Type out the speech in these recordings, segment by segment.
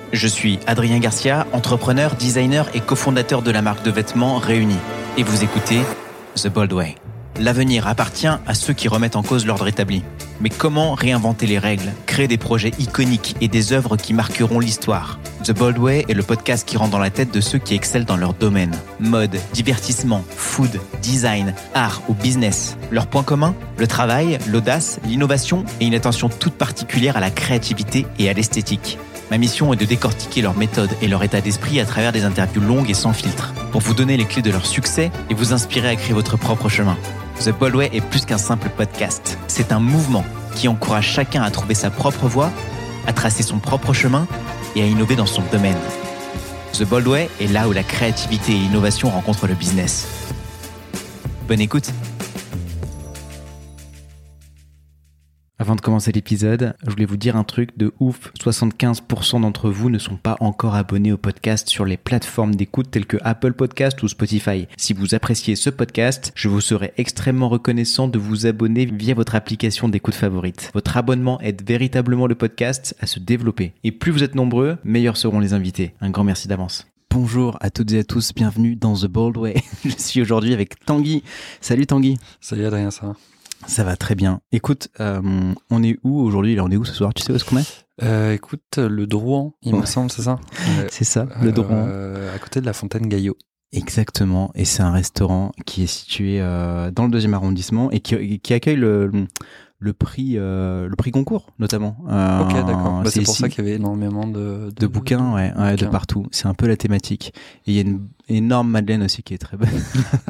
Je suis Adrien Garcia, entrepreneur, designer et cofondateur de la marque de vêtements Réunis. Et vous écoutez The Bold Way. L'avenir appartient à ceux qui remettent en cause l'ordre établi. Mais comment réinventer les règles, créer des projets iconiques et des œuvres qui marqueront l'histoire ? The Bold Way est le podcast qui rentre dans la tête de ceux qui excellent dans leur domaine. Mode, divertissement, food, design, art ou business. Leur point commun ? Le travail, l'audace, l'innovation et une attention toute particulière à la créativité et à l'esthétique. Ma mission est de décortiquer leurs méthodes et leur état d'esprit à travers des interviews longues et sans filtre, pour vous donner les clés de leur succès et vous inspirer à créer votre propre chemin. The Bold Way est plus qu'un simple podcast. C'est un mouvement qui encourage chacun à trouver sa propre voie, à tracer son propre chemin et à innover dans son domaine. The Bold Way est là où la créativité et l'innovation rencontrent le business. Bonne écoute. Avant de commencer l'épisode, je voulais vous dire un truc de ouf. 75% d'entre vous ne sont pas encore abonnés au podcast sur les plateformes d'écoute telles que Apple Podcast ou Spotify. Si vous appréciez ce podcast, je vous serai extrêmement reconnaissant de vous abonner via votre application d'écoute favorite. Votre abonnement aide véritablement le podcast à se développer. Et plus vous êtes nombreux, meilleurs seront les invités. Un grand merci d'avance. Bonjour à toutes et à tous, bienvenue dans The Bold Way. Je suis aujourd'hui avec Tanguy. Salut Tanguy. Salut Adrien, ça va ? Ça va très bien. Écoute, on est où aujourd'hui ? Là, on est où ce soir ? Tu sais où est-ce qu'on est ? Écoute, le Drouan, il me semble, c'est ça ? C'est ça, le Drouan. À côté de la Fontaine Gaillot. Exactement, et c'est un restaurant qui est situé dans le 2e arrondissement et qui accueille le prix Goncourt, notamment. Ok, d'accord. C'est pour ici. Ça qu'il y avait énormément de bouquins, ouais, de partout. C'est un peu la thématique. Et il y a une énorme madeleine aussi qui est très bonne.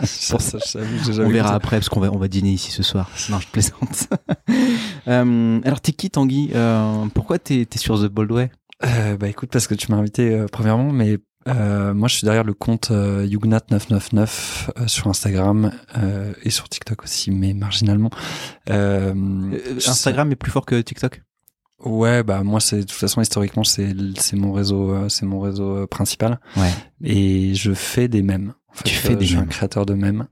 On verra après, parce qu'on va dîner ici ce soir. Non, je plaisante. Alors, t'es qui, Tanguy ? Pourquoi t'es sur The Bold Way ? Écoute, parce que tu m'as invité premièrement, mais moi je suis derrière le compte Yugnat999 sur Instagram et sur TikTok aussi, mais marginalement. Instagram est plus fort que TikTok ? Ouais, moi de toute façon historiquement c'est mon réseau principal. Ouais. Et je fais des mèmes. En fait, tu fais des mèmes. Je suis un créateur de mèmes.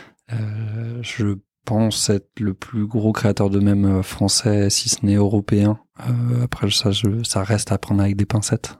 Je pense être le plus gros créateur de mèmes français, si ce n'est européen. Après ça reste à prendre avec des pincettes.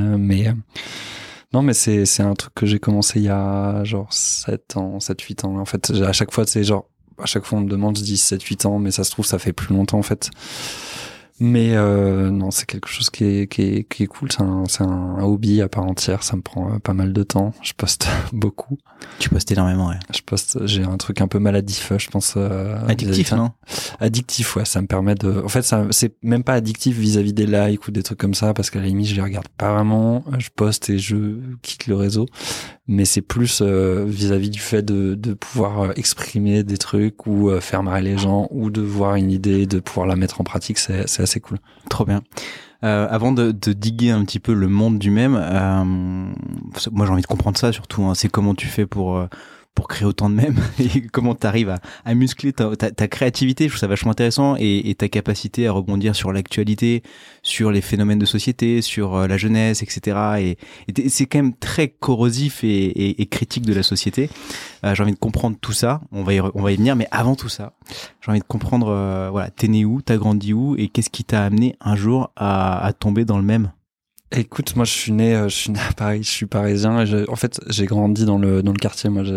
Non, mais c'est un truc que j'ai commencé il y a genre 7 ans, 7-8 ans. En fait, à chaque fois on me demande, je dis 7-8 ans, mais ça se trouve, ça fait plus longtemps, en fait. Mais non, c'est quelque chose qui est cool. C'est un hobby à part entière. Ça me prend pas mal de temps. Je poste beaucoup. Tu postes énormément, ouais. J'ai un truc un peu maladif, je pense. Addictif, non ? Addictif, ouais. Ça me permet de. En fait, c'est même pas addictif vis-à-vis des likes ou des trucs comme ça, parce qu'à la limite, je les regarde pas vraiment. Je poste et je quitte le réseau. Mais c'est plus vis-à-vis du fait de pouvoir exprimer des trucs ou faire marrer les gens ou de voir une idée, de pouvoir la mettre en pratique. C'est assez cool. Trop bien. Avant de diguer un petit peu le monde du mème, moi j'ai envie de comprendre ça surtout. Hein, c'est comment tu fais pour créer autant de mèmes et comment tu arrives à muscler ta créativité. Je trouve ça vachement intéressant et ta capacité à rebondir sur l'actualité, sur les phénomènes de société, sur la jeunesse, etc. Et c'est quand même très corrosif et critique de la société. J'ai envie de comprendre tout ça. On va y venir, mais avant tout ça, j'ai envie de comprendre, voilà, t'es né où, t'as grandi où et qu'est-ce qui t'a amené un jour à tomber dans le mème ? Écoute, moi je suis né à Paris, je suis parisien et en fait j'ai grandi dans le quartier. Moi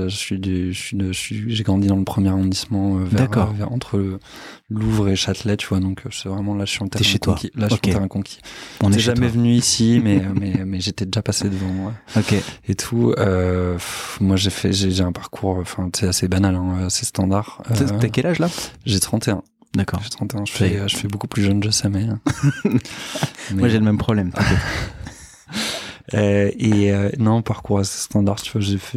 j'ai grandi dans le 1er arrondissement vers entre Louvre et Châtelet, tu vois, donc c'est vraiment là je suis en terrain conquis. Là je suis en terrain conquis. On n'est jamais venu ici mais j'étais déjà passé devant. Ouais. OK. Et tout moi j'ai un parcours c'est assez banal hein, c'est standard. T'as quel âge là ? J'ai 31. D'accord. J'ai 31, je fais beaucoup plus jeune, je sais, mais moi j'ai le même problème. Non, parcours assez standard, tu vois, j'ai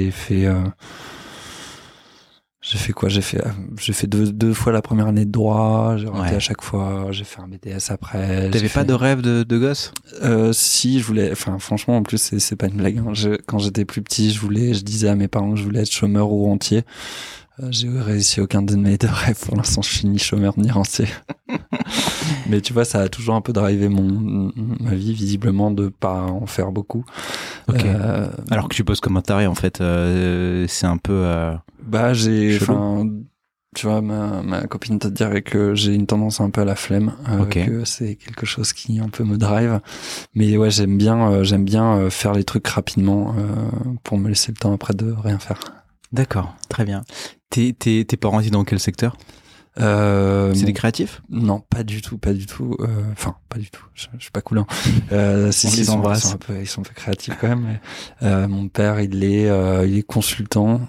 fait quoi ? J'ai fait deux fois la première année de droit, j'ai raté à chaque fois, j'ai fait un BTS après. T'avais pas de rêve de gosse ? Si, je voulais, franchement, en plus, c'est pas une blague, hein. Quand j'étais plus petit, je disais à mes parents que je voulais être chômeur ou rentier. J'ai réussi aucun de mes deux rêves. Pour l'instant, je suis ni chômeur ni rentier. Mais tu vois, ça a toujours un peu drivé ma vie, visiblement, de pas en faire beaucoup. Ok. Alors que tu poses comme un taré, en fait, c'est un peu. tu vois, ma copine te dirait que j'ai une tendance un peu à la flemme, que c'est quelque chose qui un peu me drive. Mais ouais, j'aime bien faire les trucs rapidement pour me laisser le temps après de rien faire. D'accord, très bien. Tes parents étaient dans quel secteur ? C'est des créatifs ? Non, pas du tout. Enfin, pas du tout. Je suis pas cool. Si, ils embrassent. Ils sont un peu créatifs quand même. Mais, mon père, il est consultant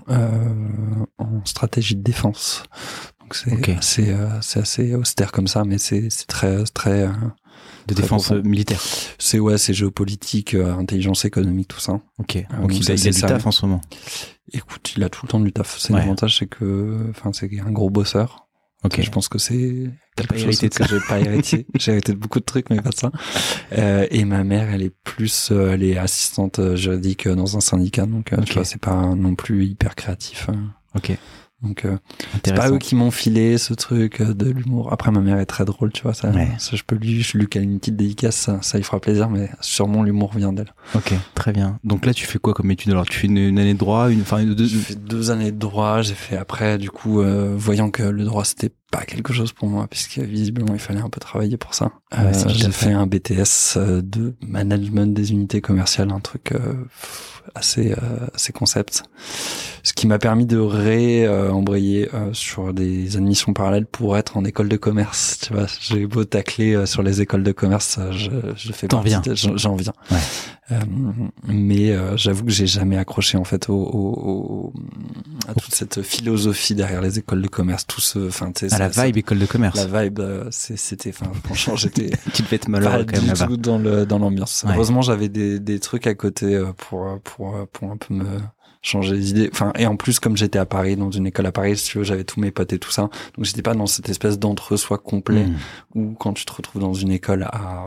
en stratégie de défense. Donc c'est assez austère comme ça, mais c'est très de défense militaire. C'est géopolitique, intelligence économique, tout ça. Ok. Donc il a du taf en ce moment. Écoute, il a tout le temps du taf. C'est l'avantage, c'est que, c'est un gros bosseur. Ok. Je pense que c'est quelque chose que j'ai pas hérité. J'ai hérité de beaucoup de trucs, mais pas de ça. Et ma mère, elle est assistante juridique dans un syndicat, donc tu vois, c'est pas non plus hyper créatif. Ok. Donc c'est pas eux qui m'ont filé ce truc de l'humour. Après, ma mère est très drôle, tu vois, ça je lui cale une petite dédicace, ça lui fera plaisir, mais sûrement l'humour vient d'elle. Ok, très bien. Donc là, tu fais quoi comme étude alors? Tu fais une année de droit, J'ai fait 2 années de droit. J'ai fait après, du coup, voyant que le droit c'était pas quelque chose pour moi, puisque visiblement il fallait un peu travailler pour ça. J'ai fait un BTS de management des unités commerciales, un truc assez concept, ce qui m'a permis de embrayer sur des admissions parallèles pour être en école de commerce. Tu vois, j'ai beau tacler sur les écoles de commerce, je fais partie. J'en viens. Ouais. Mais j'avoue que j'ai jamais accroché en fait à toute cette philosophie derrière les écoles de commerce, la vibe école de commerce. La vibe, c'était, franchement, j'étais tu devais être malheureux quand même là-bas. Tout dans l'ambiance. Ouais. Heureusement, j'avais des trucs à côté pour un peu me changer les idées. Et en plus, comme j'étais à Paris, dans une école à Paris, si tu veux, j'avais tous mes potes et tout ça. Donc j'étais pas dans cette espèce d'entre-soi complet où quand tu te retrouves dans une école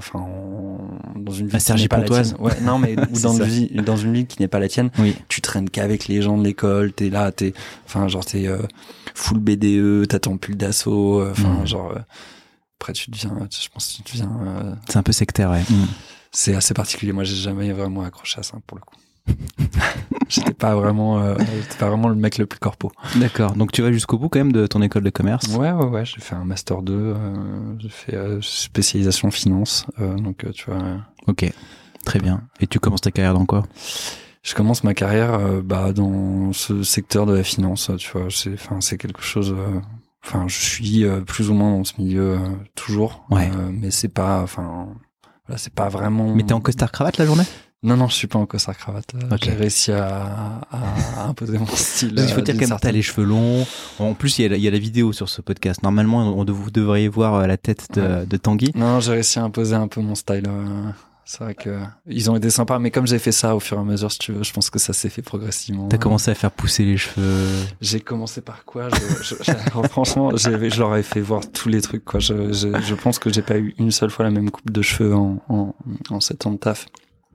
dans une ville qui n'est pas la tienne. Ouais, non, mais ou dans une ville qui n'est pas la tienne, tu traînes qu'avec les gens de l'école, t'es full BDE, t'as ton pull d'assaut, après je pense que tu deviens c'est un peu sectaire, ouais. C'est assez particulier. Moi, j'ai jamais vraiment accroché à ça, pour le coup. J'étais pas vraiment le mec le plus corpo. D'accord. Donc tu vas jusqu'au bout quand même de ton école de commerce. Ouais. J'ai fait un master 2. J'ai fait spécialisation finance. Donc tu vois. Ok. Très bien. Et tu commences ta carrière dans quoi? Je commence ma carrière dans ce secteur de la finance. Tu vois, c'est quelque chose. Je suis plus ou moins dans ce milieu toujours. Ouais. Mais c'est pas. C'est pas vraiment. Mais t'es en costard cravate la journée? Non, je suis pas en costard cravate. Okay. J'ai réussi à imposer mon style. Il faut dire que t'as les cheveux longs. En plus, il y a la vidéo sur ce podcast. Normalement, vous devriez voir la tête de Tanguy. Non, j'ai réussi à imposer un peu mon style. C'est vrai que ils ont été sympas, mais comme j'ai fait ça au fur et à mesure, si tu veux, je pense que ça s'est fait progressivement. T'as commencé à faire pousser les cheveux. J'ai commencé par quoi? Franchement, je leur ai fait voir tous les trucs, quoi. Je pense que j'ai pas eu une seule fois la même coupe de cheveux en 7 ans de taf.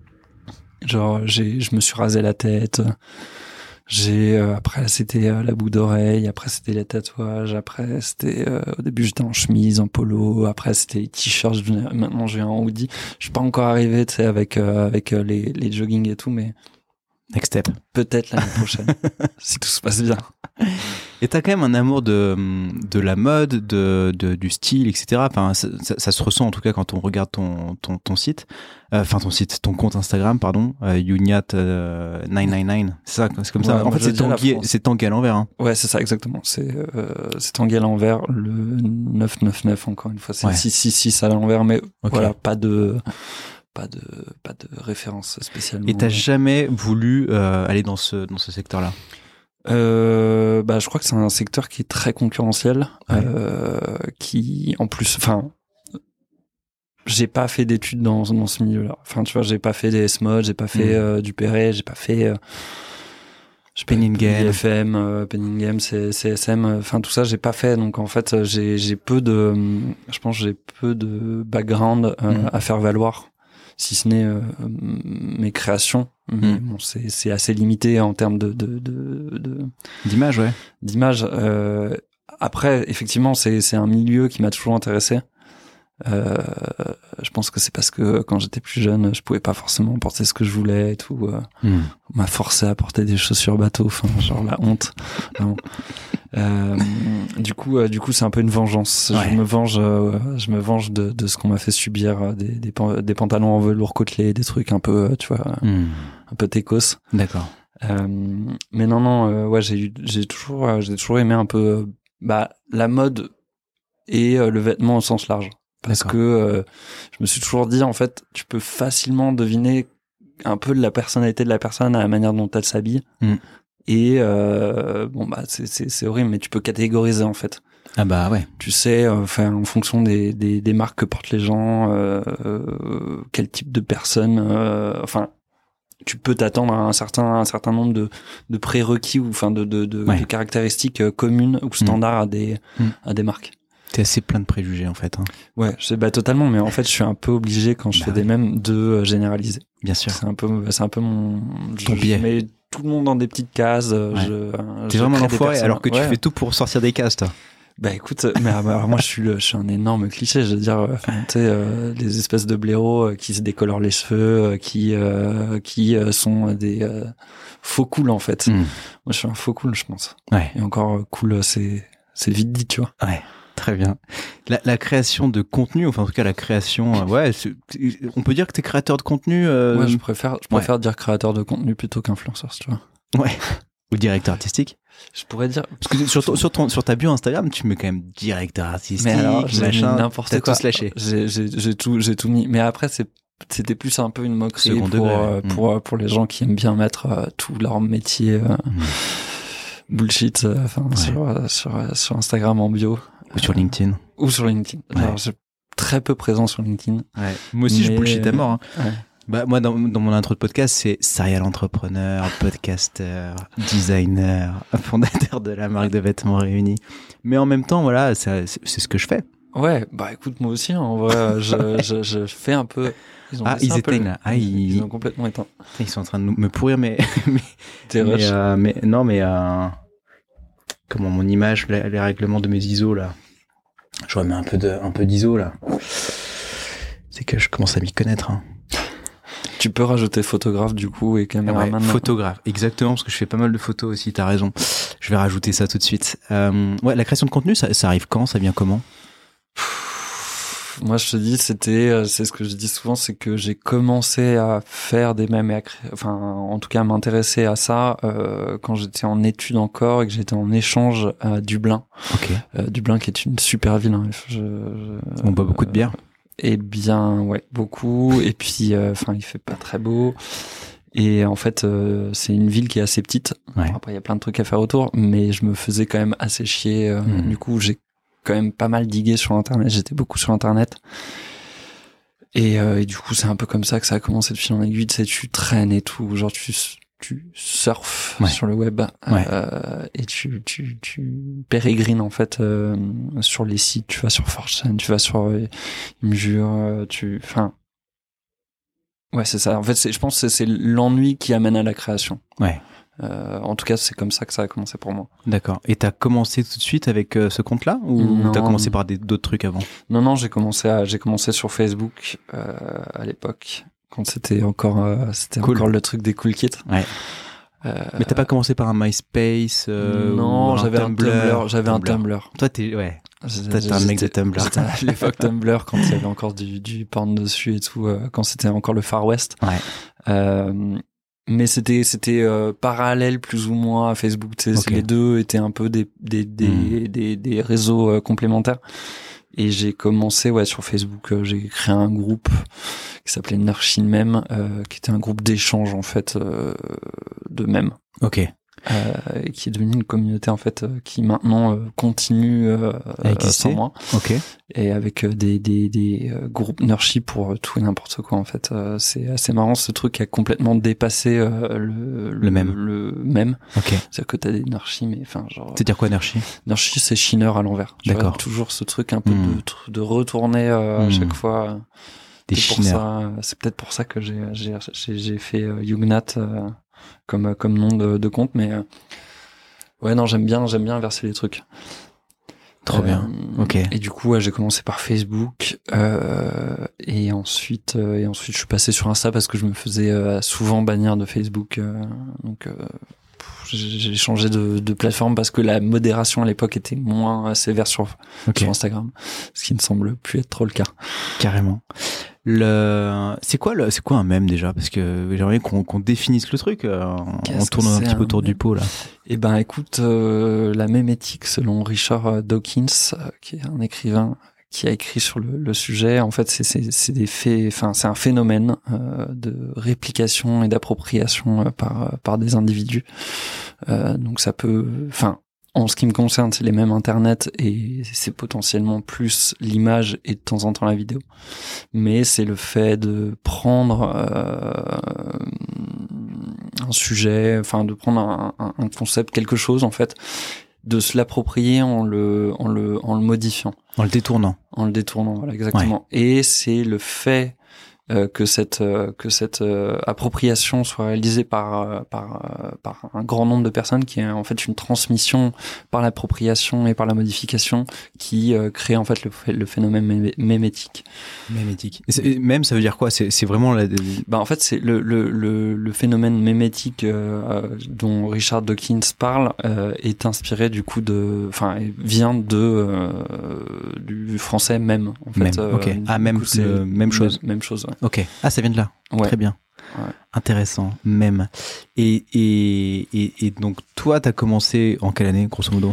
Je me suis rasé la tête. Après c'était la boue d'oreille, après c'était les tatouages, après c'était au début j'étais en chemise, en polo, après c'était les t-shirts, maintenant je viens en hoodie. Je suis pas encore arrivé, tu sais, avec les jogging et tout, mais next step. Peut-être l'année prochaine, si tout se passe bien. Et t'as quand même un amour de la mode, du style, etc. Enfin, ça se ressent en tout cas quand on regarde ton site, ton compte Instagram, pardon, Younyat999. C'est comme ça. En fait, c'est Tanguy à l'envers. Hein. Ouais, c'est ça exactement. C'est Tanguy à l'envers, le 999 encore une fois. C'est 666 à l'envers, mais voilà, pas de référence spécialement. Et t'as jamais voulu aller dans ce secteur-là? Je crois que c'est un secteur qui est très concurrentiel, qui en plus, j'ai pas fait d'études dans ce milieu-là. Tu vois, j'ai pas fait des S-Mod, j'ai pas fait du Perret, j'ai pas fait Penningham, IFM, Penningham, CSM, tout ça, j'ai pas fait. Donc en fait, j'ai peu de background à faire valoir, si ce n'est mes créations. Mais bon, c'est assez limité en termes d'image, ouais. D'image. Après, effectivement, c'est un milieu qui m'a toujours intéressé. Je pense que c'est parce que quand j'étais plus jeune, je pouvais pas forcément porter ce que je voulais et tout. On m'a forcé à porter des chaussures bateau, enfin genre la honte. Du coup, c'est un peu une vengeance. Ouais. Je me venge de ce qu'on m'a fait subir, des pantalons en velours côtelé, des trucs un peu, tu vois, un peu técos. D'accord. Mais non, ouais, j'ai toujours aimé un peu, la mode et le vêtement au sens large. Parce que je me suis toujours dit, en fait, tu peux facilement deviner un peu de la personnalité de la personne à la manière dont elle s'habille. Et c'est horrible, mais tu peux catégoriser en fait. Ah bah ouais. Tu sais, en fonction des marques que portent les gens, quel type de personne. Tu peux t'attendre à un certain nombre de prérequis ou de caractéristiques communes ou standards à des marques. T'es assez plein de préjugés en fait. Hein. Ouais, totalement, mais en fait, je suis un peu obligé quand je fais des mèmes de généraliser. Bien sûr. C'est un peu mon ton biais. Je mets tout le monde dans des petites cases. T'es vraiment l'enfoiré alors que tu fais tout pour sortir des cases, toi. Bah écoute, mais alors moi je suis un énorme cliché, je veux dire, tu sais, les espèces de blaireaux qui se décolorent les cheveux, qui sont des faux cool en fait. Moi je suis un faux cool, je pense. Ouais. Et encore cool, c'est vite dit, tu vois. Ouais. Très bien. La création de contenu, enfin en tout cas la création, on peut dire que t'es créateur de contenu. Ouais, je préfère dire créateur de contenu plutôt qu'influenceur, tu vois. Ouais. Ou directeur artistique. Je pourrais dire parce que sur ta bio Instagram, tu mets quand même directeur artistique. Mais alors, j'ai machin, mis n'importe quoi. Tout lâché. J'ai tout mis. Mais après c'était plus un peu une moquerie pour les gens qui aiment bien mettre tout leur métier bullshit sur Instagram en bio. Ou sur LinkedIn. Alors, je suis très peu présent sur LinkedIn. Ouais. Moi aussi, je bullshit à mort. Hein. Ouais. Bah, moi, dans mon intro de podcast, c'est serial entrepreneur, podcasteur, designer, fondateur de la marque de vêtements Réunis. Mais en même temps, voilà, c'est ce que je fais. Ouais, bah écoute, moi aussi, en vrai, je fais un peu... Ils éteignent là. Ils ont complètement éteint. Ils sont en train de me pourrir, mais comment mon image, les règlements de mes ISO là. Je remets un peu d'ISO là. C'est que je commence à m'y connaître. Hein. Tu peux rajouter photographe du coup et caméraman. Ouais, photographe, exactement, parce que je fais pas mal de photos aussi. T'as raison. Je vais rajouter ça tout de suite. La création de contenu, ça arrive quand? Ça vient comment? Moi, je te dis, c'est ce que je dis souvent, c'est que j'ai commencé à faire des mèmes en tout cas, à m'intéresser à ça, quand j'étais en études encore et que j'étais en échange à Dublin. Ok. Dublin qui est une super ville, hein. On boit beaucoup de bière. Eh bien, ouais, beaucoup. Et puis, il fait pas très beau. Et en fait, c'est une ville qui est assez petite. Ouais. Après, il y a plein de trucs à faire autour, mais je me faisais quand même assez chier. Du coup, j'ai quand même pas mal digué sur Internet. J'étais beaucoup sur Internet. Et du coup, c'est un peu comme ça que ça a commencé de fil en aiguille. Tu sais, tu traînes et tout. Genre, tu surfes sur le web. Et tu pérégrines, en fait, sur les sites. Tu vas sur 4chan, tu vas sur Imgur, ouais, c'est ça. En fait, je pense que c'est l'ennui qui amène à la création. Ouais. En tout cas, c'est comme ça que ça a commencé pour moi. D'accord. Et t'as commencé tout de suite avec ce compte-là ou t'as commencé par d'autres trucs avant? Non, j'ai commencé sur Facebook à l'époque quand c'était encore encore le truc des cool kids. Ouais. Mais t'as pas commencé par un MySpace? Non, j'avais un Tumblr. Toi, t'es un mec de Tumblr. J'étais à l'époque Tumblr quand il y avait encore du porn dessus et tout, quand c'était encore le Far West. Ouais. Mais c'était parallèle plus ou moins à Facebook. Okay. Les deux étaient un peu des réseaux complémentaires. Et j'ai commencé sur Facebook. J'ai créé un groupe qui s'appelait Nurchin Meme, qui était un groupe d'échange en fait de mèmes. Ok. Et qui est devenu une communauté en fait qui maintenant continue sans moi. Ok. Et avec des groupes Nurchi pour tout et n'importe quoi en fait. C'est assez marrant, ce truc qui a complètement dépassé le même. Ok. C'est-à-dire que t'as des Nurchi, mais genre. C'est-à-dire quoi Nurchi? Nurchi, c'est chineur à l'envers. D'accord. Toujours ce truc un peu de retourner à chaque fois. Des chineurs. C'est peut-être pour ça que j'ai fait Yugnat comme nom de compte, mais ouais, non, j'aime bien inverser les trucs. Trop bien. Ok. Et du coup, j'ai commencé par Facebook, et ensuite, je suis passé sur Insta parce que je me faisais souvent bannir de Facebook. Donc, j'ai changé de plateforme parce que la modération à l'époque était moins sévère sur Instagram, ce qui ne semble plus être trop le cas. Carrément. C'est quoi un mème déjà? Parce que j'aimerais qu'on définisse le truc. On tourne un petit peu autour du pot là. Eh ben, écoute, la mémétique selon Richard Dawkins, qui est un écrivain qui a écrit sur le sujet. En fait, c'est des faits, enfin, c'est un phénomène de réplication et d'appropriation par des individus. Donc ça peut, enfin, en ce qui me concerne, c'est les mêmes Internet et c'est potentiellement plus l'image et de temps en temps la vidéo. Mais c'est le fait de prendre un sujet, enfin de prendre un concept, quelque chose en fait, de se l'approprier en le modifiant. En le détournant. En le détournant, voilà, exactement. Ouais. Et c'est le fait que cette appropriation soit réalisée par un grand nombre de personnes, qui est en fait une transmission par l'appropriation et par la modification qui crée en fait le phénomène mémétique. Mémétique. Même, ça veut dire quoi? C'est vraiment en fait, c'est le phénomène mémétique dont Richard Dawkins parle est inspiré du coup vient du français même. En fait, même. Ok. Même chose. Même chose. Ouais. Ok. Ah, ça vient de là. Ouais. Très bien. Ouais. Intéressant. Même. Et donc, toi, t'as commencé en quelle année, grosso modo?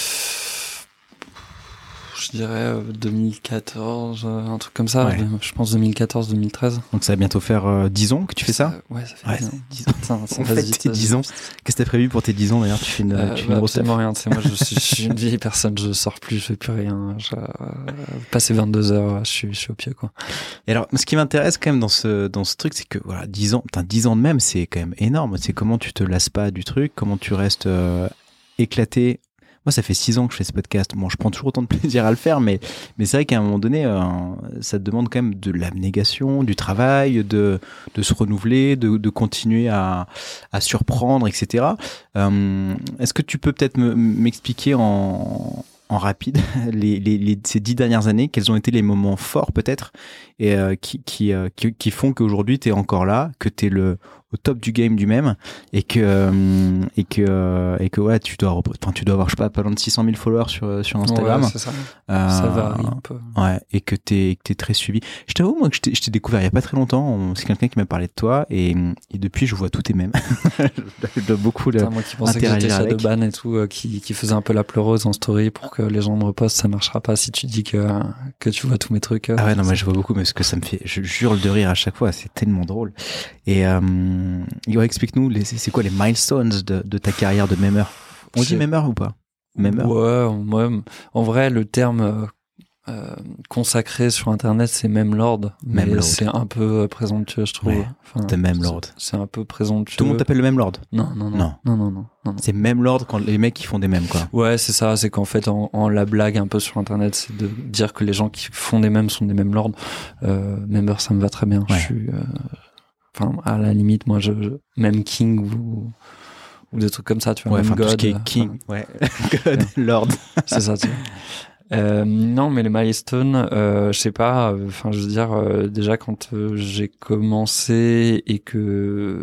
Je dirais 2014, un truc comme ça. Ouais. Je pense 2014-2013. Donc ça va bientôt faire 10 ans que tu fais ça? Ouais, ça fait 10 ans. Ça passe vite. 10 ans. Qu'est-ce que t'as prévu pour tes 10 ans d'ailleurs? Tu fais une grosse absolument rien. Tu sais, moi, je suis une vieille personne, je sors plus, je fais plus rien. Passer 22 heures, je suis au pied, quoi. Et alors, ce qui m'intéresse quand même dans ce truc, c'est que voilà, 10 ans de même, c'est quand même énorme. C'est comment tu te lasses pas du truc, comment tu restes éclaté. Moi, ça fait 6 ans que je fais ce podcast. Bon, je prends toujours autant de plaisir à le faire, mais c'est vrai qu'à un moment donné, ça te demande quand même de l'abnégation, du travail, de se renouveler, de continuer à surprendre, etc. Est-ce que tu peux peut-être m'expliquer en rapide ces 10 dernières années, quels ont été les moments forts peut-être et qui font qu'aujourd'hui t'es encore là, que t'es au top du game du même et que ouais, tu dois avoir je sais pas loin de 600 000 followers sur Instagram. Ouais, c'est ça. Ça varie un peu. Ouais, et que t'es très suivi. Je t'avoue, moi, que je t'ai découvert il y a pas très longtemps. C'est quelqu'un qui m'a parlé de toi et depuis je vois tous tes mèmes. Je dois beaucoup moi qui pensais que j'étais Shadowban et tout, qui faisait un peu la pleureuse en story pour que les gens me repostent, ça marchera pas si tu dis que tu vois tous mes trucs. Ah ouais, non, moi je vois beaucoup, mais ce que ça me fait, je hurle de rire à chaque fois, c'est tellement drôle. Et explique-nous, c'est quoi les milestones de ta carrière de memeur? On dit memeur ou pas? Memeur? Ouais, en vrai, le terme consacré sur Internet, c'est Memelord, mais c'est un peu présomptueux, je trouve. Ouais, enfin, t'es Memelord. C'est un peu présomptueux. Tout le monde t'appelle le Memelord? Non. C'est Memelord quand les mecs qui font des mèmes, quoi. Ouais, c'est ça. C'est qu'en fait, en la blague un peu sur Internet, c'est de dire que les gens qui font des mèmes sont des Memelords. Member, ça me va très bien. Ouais. Je suis, à la limite, moi, même King ou des trucs comme ça, tu vois. Ouais, même God. Tout ce qui est King. Ouais. God, Lord. C'est ça, tu vois. Non, mais les milestones, je sais pas. Enfin, je veux dire, déjà quand j'ai commencé et que,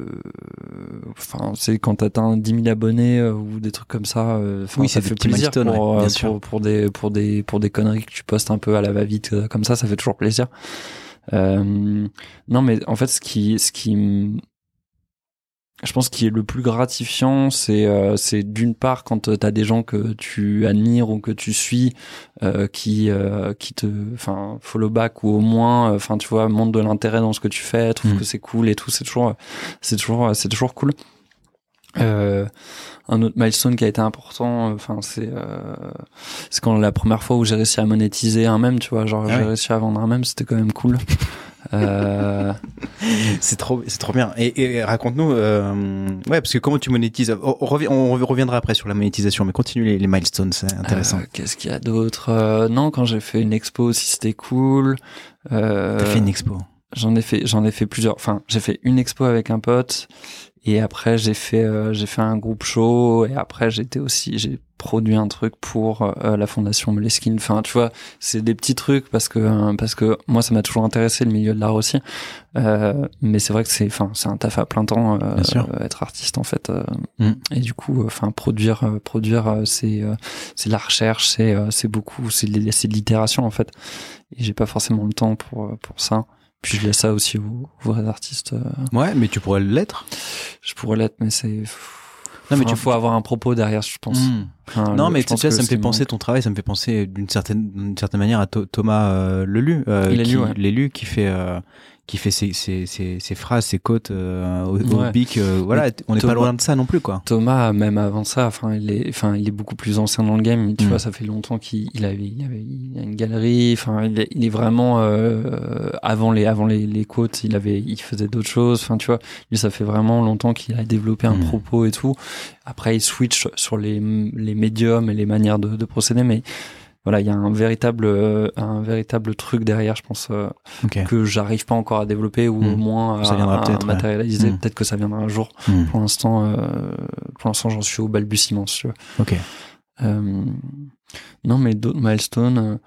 c'est quand t'atteins 10 000 abonnés ou des trucs comme ça. Oui, ça fait plaisir pour des conneries que tu postes un peu à la va-vite comme ça fait toujours plaisir. Non, mais en fait, je pense qu'il est le plus gratifiant, c'est d'une part quand t'as des gens que tu admires ou que tu suis, qui te, follow back ou au moins, tu vois, montrent de l'intérêt dans ce que tu fais, trouvent que c'est cool et tout, c'est toujours cool. Un autre milestone qui a été important, c'est quand la première fois où j'ai réussi à monétiser un mème, tu vois, genre j'ai réussi à vendre un mème, c'était quand même cool. C'est trop bien. Et raconte-nous, parce que comment tu monétises? On reviendra après sur la monétisation, mais continue les milestones, c'est intéressant. Qu'est-ce qu'il y a d'autre? Non, quand j'ai fait une expo aussi, c'était cool. T'as fait une expo? J'en ai fait plusieurs. Enfin, j'ai fait une expo avec un pote. Et après j'ai fait un groupe show, et après j'ai produit un truc pour la fondation Moleskine. Enfin, tu vois, c'est des petits trucs parce que moi ça m'a toujours intéressé le milieu de l'art aussi. Mais c'est vrai que c'est un taf à plein temps, être artiste en fait. Et du coup, produire, c'est la recherche, c'est beaucoup, c'est de l'itération en fait. Et j'ai pas forcément le temps pour ça. Puis je laisse ça aussi aux vrais artistes. Ouais, mais tu pourrais l'être. Je pourrais l'être, mais c'est. Non, mais faut avoir un propos derrière, je pense. Non, mais tu sais, ça me fait penser ton travail, ça me fait penser d'une certaine manière à Thomas Lelu, Lelu qui fait ses phrases, ses quotes au bic. Voilà, on n'est pas loin de ça non plus, quoi. Thomas, même avant ça, il est beaucoup plus ancien dans le game. Tu vois, ça fait longtemps qu'il a une galerie. Il est vraiment avant les quotes, il faisait d'autres choses. Enfin, tu vois, lui, ça fait vraiment longtemps qu'il a développé un propos et tout. Après, il switch sur les médiums et les manières de procéder, mais voilà, il y a un véritable truc derrière, je pense, que j'arrive pas encore à développer, ou au moins à matérialiser. Peut-être que ça viendra un jour. Pour l'instant, j'en suis au balbutiement, si tu veux. Ok. Non, mais d'autres milestones,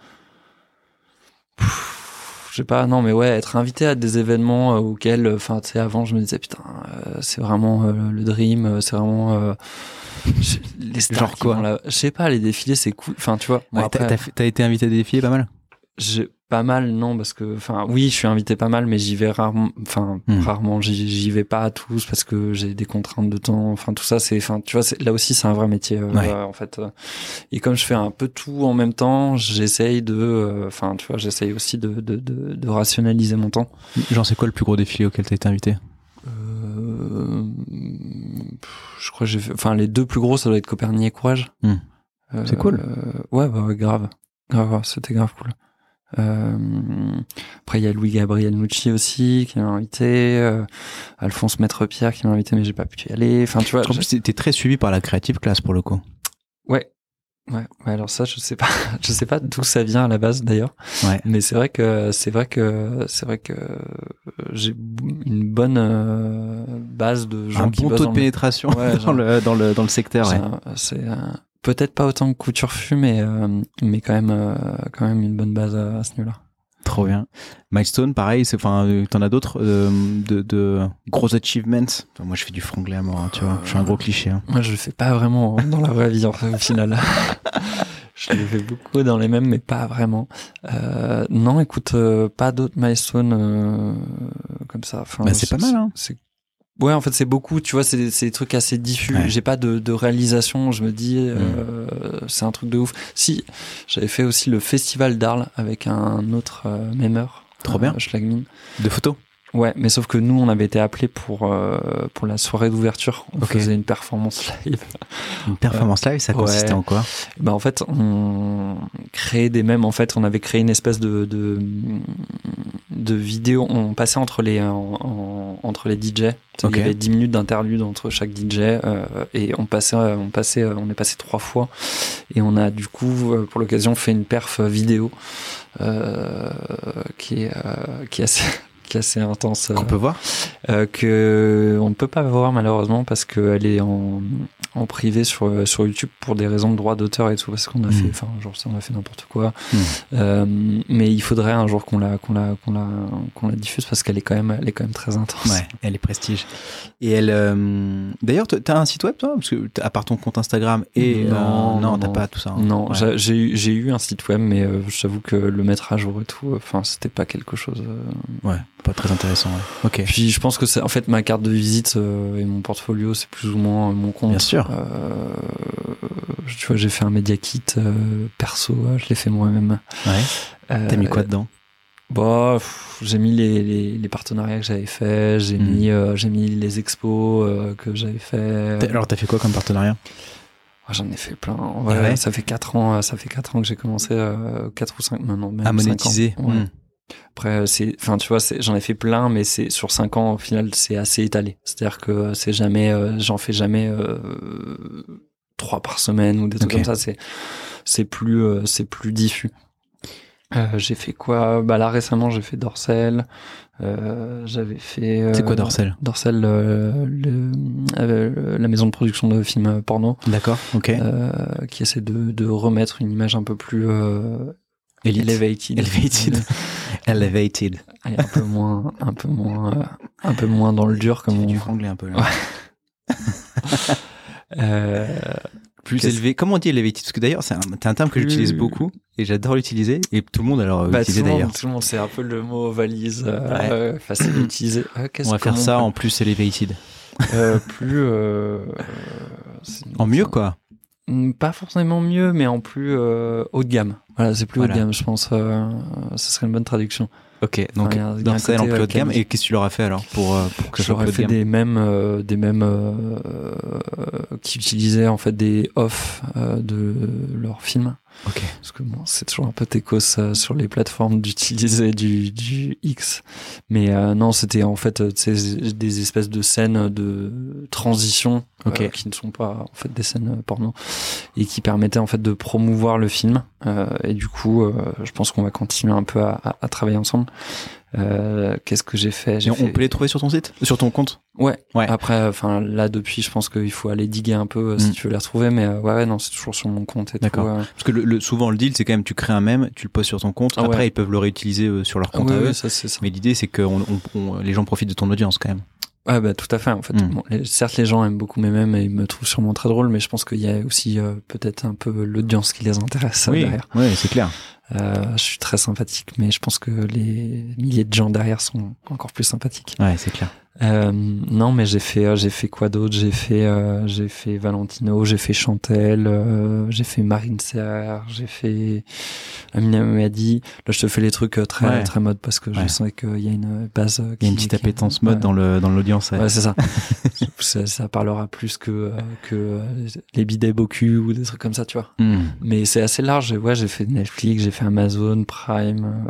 je sais pas, non, mais ouais, être invité à des événements auxquels, tu sais, avant, je me disais, putain, c'est vraiment le dream, c'est vraiment... les stars genre quoi, je sais pas, les défilés c'est cool, tu vois. Ouais, après, t'as été invité à des défilés pas mal? Pas mal, non, parce que oui, je suis invité pas mal, mais j'y vais rarement, rarement, j'y vais pas à tous parce que j'ai des contraintes de temps, tout ça, tu vois, là aussi c'est un vrai métier en fait. Et comme je fais un peu tout en même temps, j'essaye tu vois, j'essaye aussi de rationaliser mon temps. Genre, c'est quoi le plus gros défilé auquel t'as été invité? Je crois que j'ai fait, les deux plus gros, ça doit être Copernic et Courage. C'est cool. Ouais, grave, c'était grave cool. Après il y a Louis-Gabriel Nucci aussi qui m'a invité, Alphonse Maître-Pierre qui m'a invité, mais j'ai pas pu y aller. Tu vois, t'es très suivi par la Creative Class pour le coup. Ouais, alors ça je sais pas d'où ça vient à la base d'ailleurs. Ouais. Mais c'est vrai que j'ai une bonne base de gens qui bossent. Un bon taux de pénétration dans le secteur. C'est peut-être pas autant que Couture Fut, mais quand même une bonne base à ce niveau-là. Trop bien. Milestone, pareil, t'en as d'autres de gros achievements? Moi, je fais du franglais à mort, tu vois. Je suis un gros cliché. Moi, je le fais pas vraiment dans la vraie vie, au final. Je le fais beaucoup dans les mêmes, mais pas vraiment. Non, écoute, pas d'autres milestones comme ça. C'est pas mal, hein. Ouais, en fait, c'est beaucoup, tu vois, c'est des trucs assez diffus. Ouais. J'ai pas de réalisation, je me dis, c'est un truc de ouf. Si, j'avais fait aussi le festival d'Arles avec un autre mémeur. Trop bien. Schlagmin. De photos? Ouais, mais sauf que nous, on avait été appelés pour la soirée d'ouverture. On faisait une performance live. Une performance live, ça consistait en quoi? En fait, on créait on avait créé une espèce de vidéo. On passait entre les DJ. Il y avait 10 minutes d'interlude entre chaque DJ, et on est passé 3 fois. Et on a, du coup, pour l'occasion, fait une perf vidéo, qui est assez intense, qu'on peut voir, que on ne peut pas voir malheureusement parce qu'elle est en privé sur YouTube pour des raisons de droit d'auteur et tout, parce qu'on a fait, on a fait n'importe quoi. Mais il faudrait un jour qu'on la diffuse parce qu'elle est quand même très intense. Ouais, elle est prestige. Et d'ailleurs, t'as un site web, toi, parce que à part ton compte Instagram et non, t'as pas tout ça. Hein. Non, ouais. j'ai eu un site web, mais je t'avoue que le mettre à jour et tout, c'était pas quelque chose. Ouais. Pas très intéressant, ouais. Ok. Puis je pense que c'est en fait ma carte de visite et mon portfolio, c'est plus ou moins mon compte. Bien sûr. Tu vois, j'ai fait un media kit perso, je l'ai fait moi-même. Ouais. T'as mis quoi dedans? J'ai mis les partenariats que j'avais fait, j'ai mis les expos que j'avais fait. Alors t'as fait quoi comme partenariat? J'en ai fait plein. Ouais. Ça fait 4 ans que j'ai commencé, 4 ou 5 maintenant. Même à monétiser. 5 ans. Ouais. Après, tu vois, j'en ai fait plein, mais c'est sur 5 ans, au final, c'est assez étalé. C'est-à-dire que c'est jamais, j'en fais jamais 3 par semaine ou des trucs comme ça. C'est plus diffus. J'ai fait quoi? Bah là récemment j'ai fait Dorsel. J'avais fait. C'est quoi Dorsel? Dorsel, la maison de production de films porno. D'accord, ok. Qui essaie de remettre une image un peu plus elevated. Allez, un peu moins dans le dur comme tu on. Du franglais un peu là. Ouais. Plus élevé. Comment on dit elevated? Parce que d'ailleurs, c'est un terme que j'utilise beaucoup et j'adore l'utiliser. Et tout le monde alors l'utilise d'ailleurs. Tout le monde, c'est un peu le mot valise facile à utiliser. On va faire ça en plus elevated. En mieux quoi. Pas forcément mieux, mais en plus haut de gamme. Voilà, c'est plus haut de gamme, je pense. Ce serait une bonne traduction. Ok, donc Dorsel en plus haut de gamme. Et qu'est-ce que tu leur as fait alors pour que ça soit plus haut de gamme? Des mêmes qui utilisaient en fait des off de leurs films. Ok. Parce que bon, c'est toujours un peu técos sur les plateformes d'utiliser du X. Mais non, c'était en fait des espèces de scènes de transition qui ne sont pas en fait des scènes porno et qui permettaient en fait de promouvoir le film. Et du coup, je pense qu'on va continuer un peu à travailler ensemble. Qu'est-ce que j'ai fait? On peut les trouver sur ton site? Sur ton compte? Ouais. Après, enfin, là, depuis, je pense qu'il faut aller diguer un peu si tu veux les retrouver, mais ouais, non, c'est toujours sur mon compte et D'accord. tout. Parce que souvent, le deal, c'est quand même, tu crées un mème, tu le postes sur ton compte, après, ils peuvent le réutiliser sur leur compte à eux. Ça, c'est ça. Mais l'idée, c'est que les gens profitent de ton audience quand même. Ouais, bah, tout à fait, en fait. Bon, certes, les gens aiment beaucoup mes mèmes et ils me trouvent sûrement très drôle, mais je pense qu'il y a aussi peut-être un peu l'audience qui les intéresse derrière. Oui, c'est clair. Je suis très sympathique, mais je pense que les milliers de gens derrière sont encore plus sympathiques. Ouais, c'est clair. Non, mais j'ai fait quoi d'autre? J'ai fait Valentino, j'ai fait Chantel, j'ai fait Marine Serre, j'ai fait Amina Madi. Là, je te fais les trucs très mode parce que je sens qu'il y a une base. Il y a une petite appétence mode dans l'audience. Ouais, c'est ça. ça parlera plus que les bidets Boku ou des trucs comme ça, tu vois. Mais c'est assez large. Ouais, j'ai fait Netflix, j'ai fait Amazon Prime.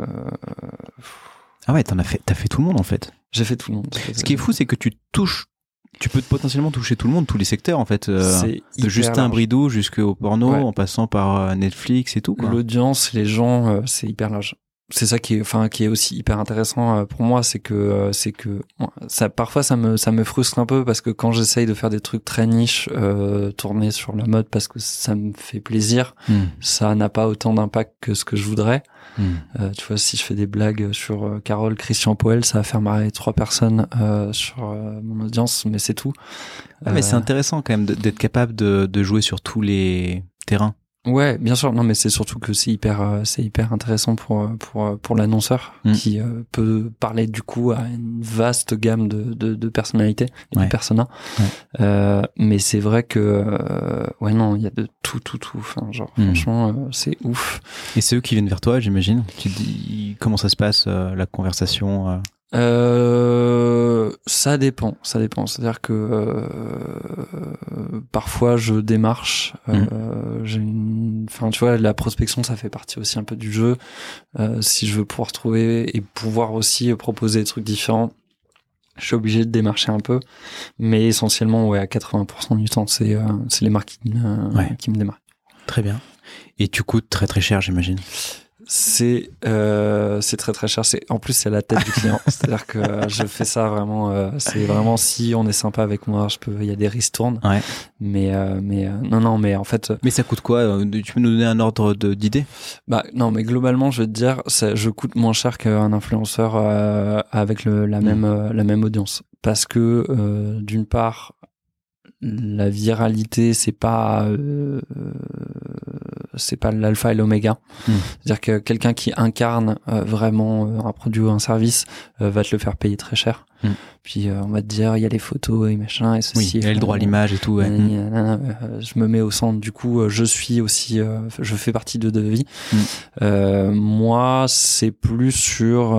Ah ouais, t'as fait tout le monde en fait. J'ai fait tout le monde. Ce qui est fou, c'est que tu peux potentiellement toucher tout le monde, tous les secteurs en fait. De Justin Bridou jusqu'au porno, en passant par Netflix et tout, quoi. L'audience, les gens, c'est hyper large. C'est ça qui est aussi hyper intéressant pour moi, c'est que ça parfois ça me frustre un peu parce que quand j'essaye de faire des trucs très niches, tournés sur la mode parce que ça me fait plaisir, ça n'a pas autant d'impact que ce que je voudrais. Tu vois, si je fais des blagues sur Carole, Christian Poel, ça va faire marrer 3 personnes sur mon audience, mais c'est tout. Mais c'est intéressant quand même d'être capable de jouer sur tous les terrains. Ouais, bien sûr. Non, mais c'est surtout que c'est hyper intéressant pour l'annonceur qui peut parler du coup à une vaste gamme de personnalités et de personas. Mais c'est vrai que non, il y a de tout. Enfin, genre franchement, c'est ouf. Et c'est eux qui viennent vers toi, j'imagine. Tu te dis comment ça se passe la conversation? Ça dépend. C'est-à-dire que parfois je démarche. Enfin, tu vois, la prospection, ça fait partie aussi un peu du jeu. Si je veux pouvoir trouver et pouvoir aussi proposer des trucs différents, je suis obligé de démarcher un peu. Mais essentiellement, à 80% du temps, c'est les marques qui me démarquent. Très bien. Et tu coûtes très très cher, j'imagine. C'est très très cher. En plus c'est à la tête du client. C'est-à-dire que je fais ça vraiment. C'est vraiment si on est sympa avec moi, il y a des ristournes. Ouais. Mais non. Mais en fait. Mais ça coûte quoi? Tu peux nous donner un ordre d'idée? Bah non, mais globalement je vais te dire, je coûte moins cher qu'un influenceur avec la même audience. Parce que d'une part, la viralité, c'est pas l'alpha et l'oméga. C'est-à-dire que quelqu'un qui incarne vraiment un produit ou un service va te le faire payer très cher. Puis on va te dire il y a les photos et machin et ceci. Il y a le droit à l'image et tout. Ouais. Je me mets au centre. Du coup, je suis aussi, je fais partie de devis. Moi, c'est plus sur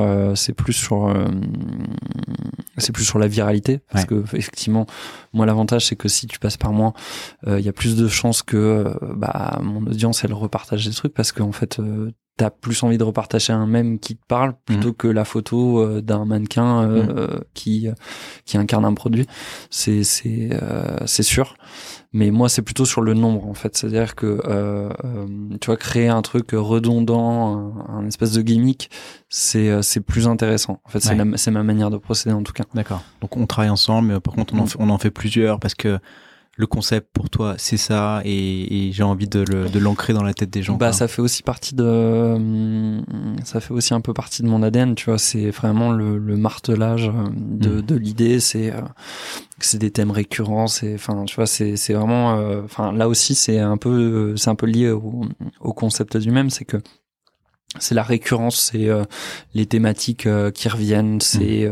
la viralité parce que effectivement, moi l'avantage c'est que si tu passes par moi, il y a plus de chances que mon audience elle repartage des trucs parce qu'en fait t'as plus envie de repartager un mème qui te parle plutôt que la photo d'un mannequin qui incarne un produit. C'est sûr. Mais moi, c'est plutôt sur le nombre, en fait. C'est-à-dire que, tu vois, créer un truc redondant, un espèce de gimmick, c'est plus intéressant. En fait, c'est ma manière de procéder, en tout cas. D'accord. Donc, on travaille ensemble, mais par contre, on en fait plusieurs parce que le concept pour toi, c'est ça, et j'ai envie de l'ancrer dans la tête des gens. Bah, ça fait aussi un peu partie de mon ADN, tu vois. C'est vraiment le martelage de l'idée. C'est des thèmes récurrents. Enfin, tu vois, c'est vraiment. Enfin, là aussi, c'est un peu lié au concept du même. C'est que c'est la récurrence, c'est les thématiques qui reviennent. C'est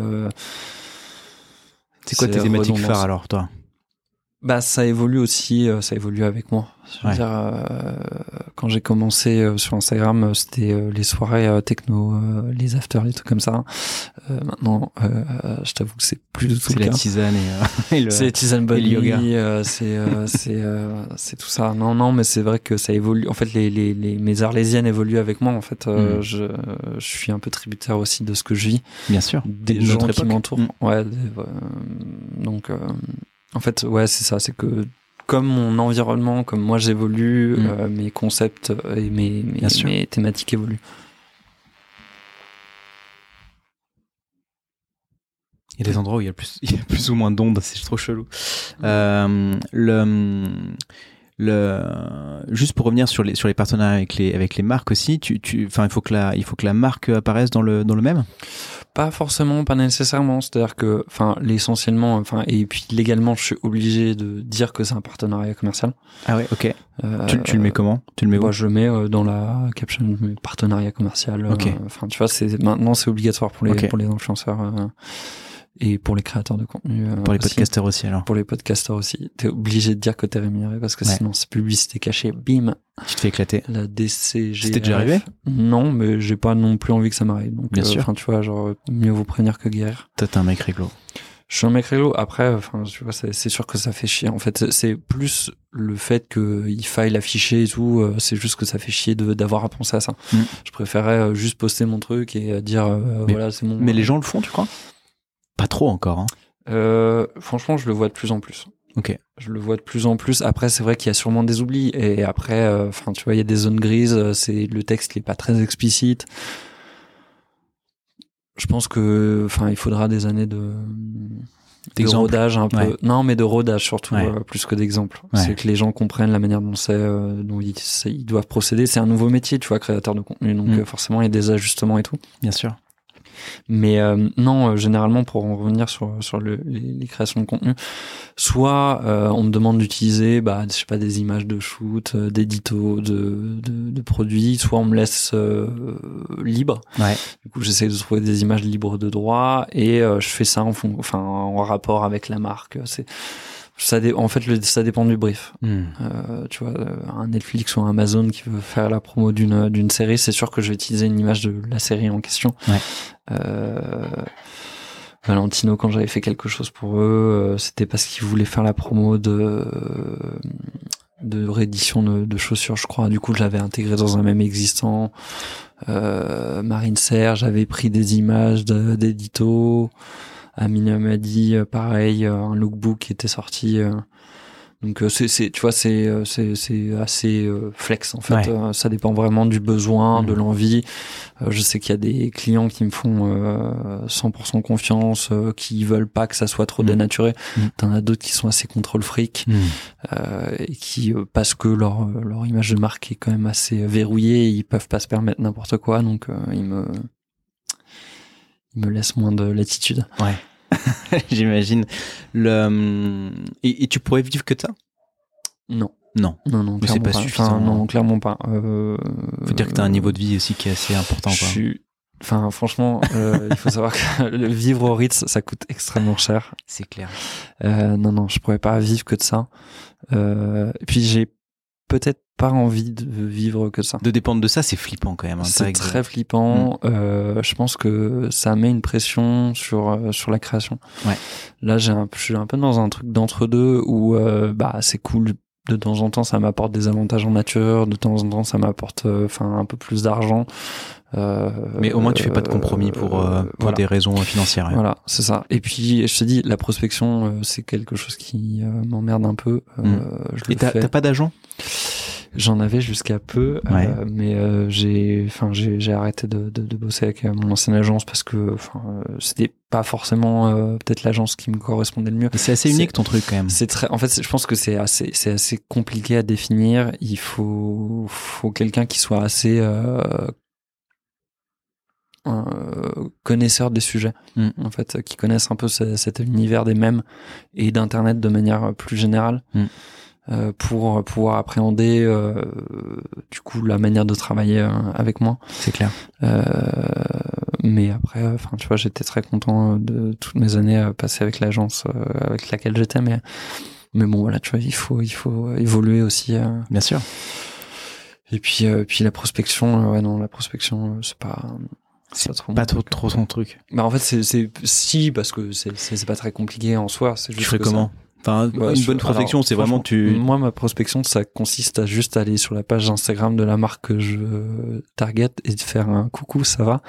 quoi tes thématiques phares alors, toi? Bah, ça évolue aussi, ça évolue avec moi. Je veux dire, quand j'ai commencé sur Instagram, c'était les soirées techno, les afters, les trucs comme ça. Maintenant, je t'avoue que c'est plus du tout le cas. C'est la tisane c'est les tisanes et le yoga. C'est tout ça. Non, mais c'est vrai que ça évolue. En fait, mes arlésiennes évoluent avec moi. En fait, je suis un peu tributaire aussi de ce que je vis. Bien sûr. Des gens qui m'entourent. Ouais. Donc. En fait, ouais, c'est ça. C'est que comme mon environnement, comme moi j'évolue, mes concepts et mes thématiques évoluent. Il y a des endroits où il y a plus ou moins d'ondes, c'est trop chelou. Juste pour revenir sur les partenariats avec les marques aussi, il faut que la marque apparaisse dans le même. Pas forcément, pas nécessairement. C'est-à-dire que, essentiellement, et puis légalement, je suis obligé de dire que c'est un partenariat commercial. Ah ouais, ok. Tu le mets comment? Tu le mets où? Je le mets dans la caption, partenariat commercial. Ok. Tu vois, maintenant c'est obligatoire pour les influenceurs. Et pour les créateurs de contenu. Pour les podcasteurs aussi, alors. Pour les podcasteurs aussi. T'es obligé de dire que t'es rémunéré parce que sinon c'est publicité cachée. Bim. Tu te fais éclater. La DCG. C'était déjà arrivé? Non, mais j'ai pas non plus envie que ça m'arrive. Donc, bien sûr. Tu vois, genre, mieux vous prévenir que guérir. Toi, t'es un mec réglo. Je suis un mec réglo. Après, tu vois, c'est sûr que ça fait chier. En fait, c'est plus le fait qu'il faille l'afficher et tout. C'est juste que ça fait chier d'avoir à penser à ça. Je préférais juste poster mon truc et dire, voilà, c'est mon. Mais les gens le font, tu crois? Pas trop encore, hein. Franchement, je le vois de plus en plus. Ok. Je le vois de plus en plus. Après, c'est vrai qu'il y a sûrement des oublis. Et après, tu vois, il y a des zones grises. Le texte n'est pas très explicite. Je pense que, il faudra des années de rodage un peu. Ouais. Non, mais de rodage surtout, plus que d'exemples. Ouais. C'est que les gens comprennent la manière dont ils doivent procéder. C'est un nouveau métier, tu vois, créateur de contenu. Donc, forcément, il y a des ajustements et tout. Bien sûr. Mais non, généralement, pour en revenir sur les créations de contenu, soit on me demande d'utiliser je sais pas, des images de shoot, d'éditos, de produits, soit on me laisse libre. Ouais. Du coup, j'essaie de trouver des images libres de droit et je fais ça en rapport avec la marque. En fait, ça dépend du brief. Tu vois, un Netflix ou un Amazon qui veut faire la promo d'une série, c'est sûr que je vais utiliser une image de la série en question. Ouais. Valentino, quand j'avais fait quelque chose pour eux, c'était parce qu'ils voulaient faire la promo de réédition de chaussures, je crois. Du coup, je l'avais intégré dans un même existant. Marine Serre, j'avais pris des images d'édito. Amina m'a dit pareil, un lookbook qui était sorti. Donc tu vois, c'est assez flex en fait. Ouais. Ça dépend vraiment du besoin, de l'envie. Je sais qu'il y a des clients qui me font 100% confiance, qui veulent pas que ça soit trop dénaturé. T'en as d'autres qui sont assez contrôle fric et qui parce que leur image de marque est quand même assez verrouillée, ils peuvent pas se permettre n'importe quoi. Donc ils me laissent moins de latitude. Ouais. J'imagine. Et tu pourrais vivre que de ça? Non. Non. Mais c'est pas suffisant. Non, clairement pas. Faut dire que t'as un niveau de vie aussi qui est assez important, quoi. Franchement, il faut savoir que vivre au Ritz, ça coûte extrêmement cher. C'est clair. Non, je pourrais pas vivre que de ça. Et puis j'ai peut-être pas envie de vivre que de ça. De dépendre de ça, c'est flippant quand même. C'est très flippant. Je pense que ça met une pression sur la création. Ouais. Là, je suis un peu dans un truc d'entre-deux où c'est cool de temps en temps, ça m'apporte des avantages en nature. De temps en temps, ça m'apporte, un peu plus d'argent. Mais au moins, tu fais pas de compromis pour voilà. des raisons financières. Ouais. Voilà, c'est ça. Et puis, je te dis, la prospection, c'est quelque chose qui m'emmerde un peu. Et t'as pas d'agent? J'en avais jusqu'à peu, ouais. Mais j'ai arrêté de bosser avec mon ancienne agence parce que c'était pas forcément peut-être l'agence qui me correspondait le mieux. Mais c'est assez unique ton truc quand même. En fait, je pense que c'est assez compliqué à définir. Il faut quelqu'un qui soit assez connaisseur des sujets, en fait, qui connaissent un peu cet univers des mèmes et d'internet de manière plus générale. Pour pouvoir appréhender du coup la manière de travailler avec moi. C'est clair. Mais après, tu vois, j'étais très content de toutes mes années passées avec l'agence avec laquelle j'étais, mais bon, voilà, tu vois, il faut évoluer aussi. Bien sûr. Et puis la prospection, la prospection, c'est pas trop ton truc. Bah en fait, si, parce que c'est pas très compliqué en soi. C'est juste tu fais comment? Enfin, une bonne prospection, c'est vraiment Moi, ma prospection, ça consiste à juste aller sur la page Instagram de la marque que je target et de faire un coucou, ça va.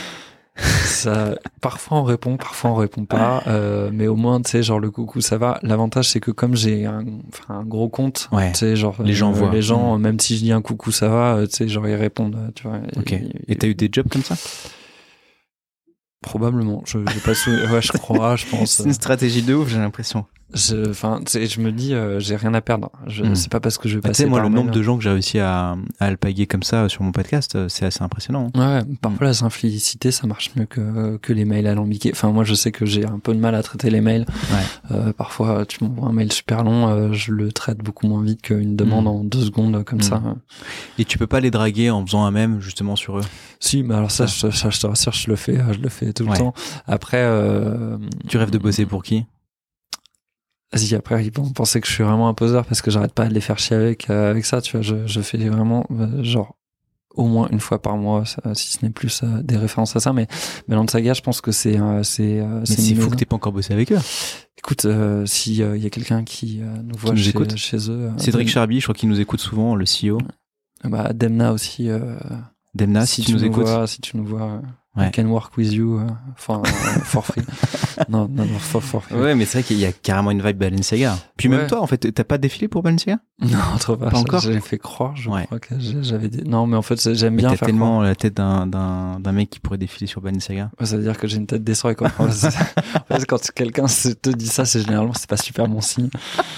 Ça, parfois on répond pas, mais au moins, tu sais, genre le coucou, ça va. L'avantage, c'est que comme j'ai un gros compte, tu sais, genre les gens voient. Les gens, même si je dis un coucou, ça va, tu sais, genre ils répondent, tu vois. Ok. Et t'as eu des jobs comme ça? Probablement. Je pas je crois, je pense. C'est une stratégie de ouf, j'ai l'impression. Je me dis, j'ai rien à perdre. C'est pas parce que je vais passer. Tu sais, moi, le nombre de gens que j'ai réussi à alpaguer comme ça sur mon podcast, c'est assez impressionnant. Ouais, parfois la simplicité, ça marche mieux que les mails alambiqués. Enfin, moi, je sais que j'ai un peu de mal à traiter les mails. Ouais. Parfois, tu m'envoies un mail super long, je le traite beaucoup moins vite qu'une demande en 2 secondes comme ça. Et tu peux pas les draguer en faisant un mème justement sur eux? Si, mais alors ça, je te rassure, je le fais tout le temps. Après, tu rêves de bosser pour qui? Vas-y, après, ils vont penser que je suis vraiment un poseur parce que j'arrête pas de les faire chier avec ça, tu vois. Je fais vraiment, genre, au moins une fois par mois, si ce n'est plus, des références à ça. Mais dans le saga, je pense que c'est mais c'est fou que t'aies pas encore bossé avec eux. Écoute, si y a quelqu'un qui nous voit chez eux. Cédric Charby, je crois qu'il nous écoute souvent, le CEO. Bah, Demna aussi. Demna, si tu nous écoutes. Si tu nous vois. I can work with you, for free. non, for free. Ouais, mais c'est vrai qu'il y a carrément une vibe Balenciaga. Puis même toi, en fait, t'as pas défilé pour Balenciaga? Non, trop pas. Pas encore. J'ai fait croire, je crois que j'avais non, mais en fait, j'aime bien faire. T'as tellement croire. La tête d'un mec qui pourrait défiler sur Balenciaga. Ouais, ça veut dire que j'ai une tête d'essoreille, quoi. En fait, quand quelqu'un te dit ça, généralement, c'est pas super bon signe.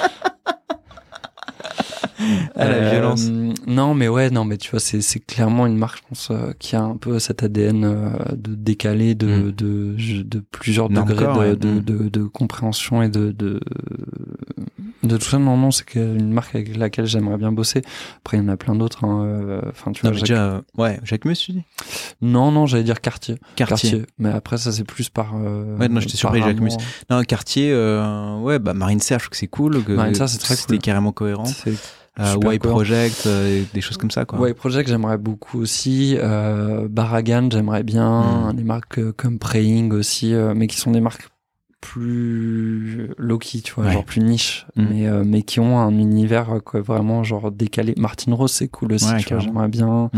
La violence. Non, mais tu vois, c'est clairement une marque, je pense, qui a un peu cet ADN de décalé, de plusieurs degrés de compréhension et de tout ça. Non, c'est une marque avec laquelle j'aimerais bien bosser. Après, il y en a plein d'autres. Enfin, tu vois, Jacques Mus, tu dis? Non, j'allais dire Cartier. Mais après, ça c'est plus par. Non, j'étais surpris Jacques Mus. Non, Cartier, Marine Serre, je trouve que c'est cool. Marine Serre, c'est très cool. C'était carrément cohérent. Y Project, des choses comme ça, quoi. Y Project, j'aimerais beaucoup aussi. Barragan, j'aimerais bien. Des marques comme Praying aussi, mais qui sont des marques plus low-key, tu vois, genre plus niche, mais qui ont un univers quoi, vraiment genre décalé. Martine Rose, c'est cool aussi, tu vois, j'aimerais bien.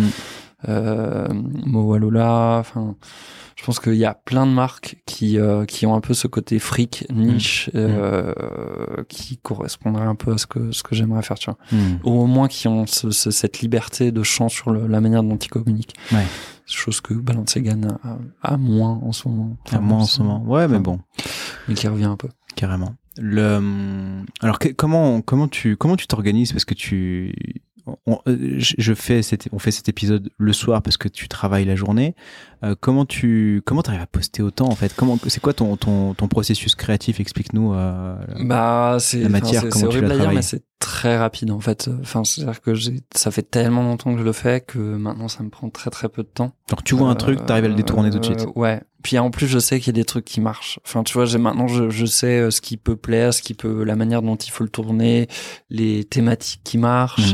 Mowalola, enfin, je pense qu'il y a plein de marques qui ont un peu ce côté fric, niche, qui correspondraient un peu à ce que j'aimerais faire, tu vois. Ou au moins qui ont cette liberté de champ sur la manière dont ils communiquent. Ouais. Chose que Balenciaga a moins en ce moment. Ouais, mais bon. Mais qui revient un peu. Carrément. Alors, comment tu t'organises? Parce que on fait cet épisode le soir parce que tu travailles la journée. Comment t'arrives à poster autant, en fait? C'est quoi ton processus créatif? Explique-nous la matière, comment tu la travailles. Mais c'est très rapide, en fait. Enfin, c'est-à-dire que ça fait tellement longtemps que je le fais que maintenant ça me prend très très peu de temps. Donc tu vois un truc, t'arrives à le détourner tout de suite. Ouais. Puis en plus, je sais qu'il y a des trucs qui marchent. Enfin, tu vois, maintenant je sais ce qui peut plaire, la manière dont il faut le tourner, les thématiques qui marchent.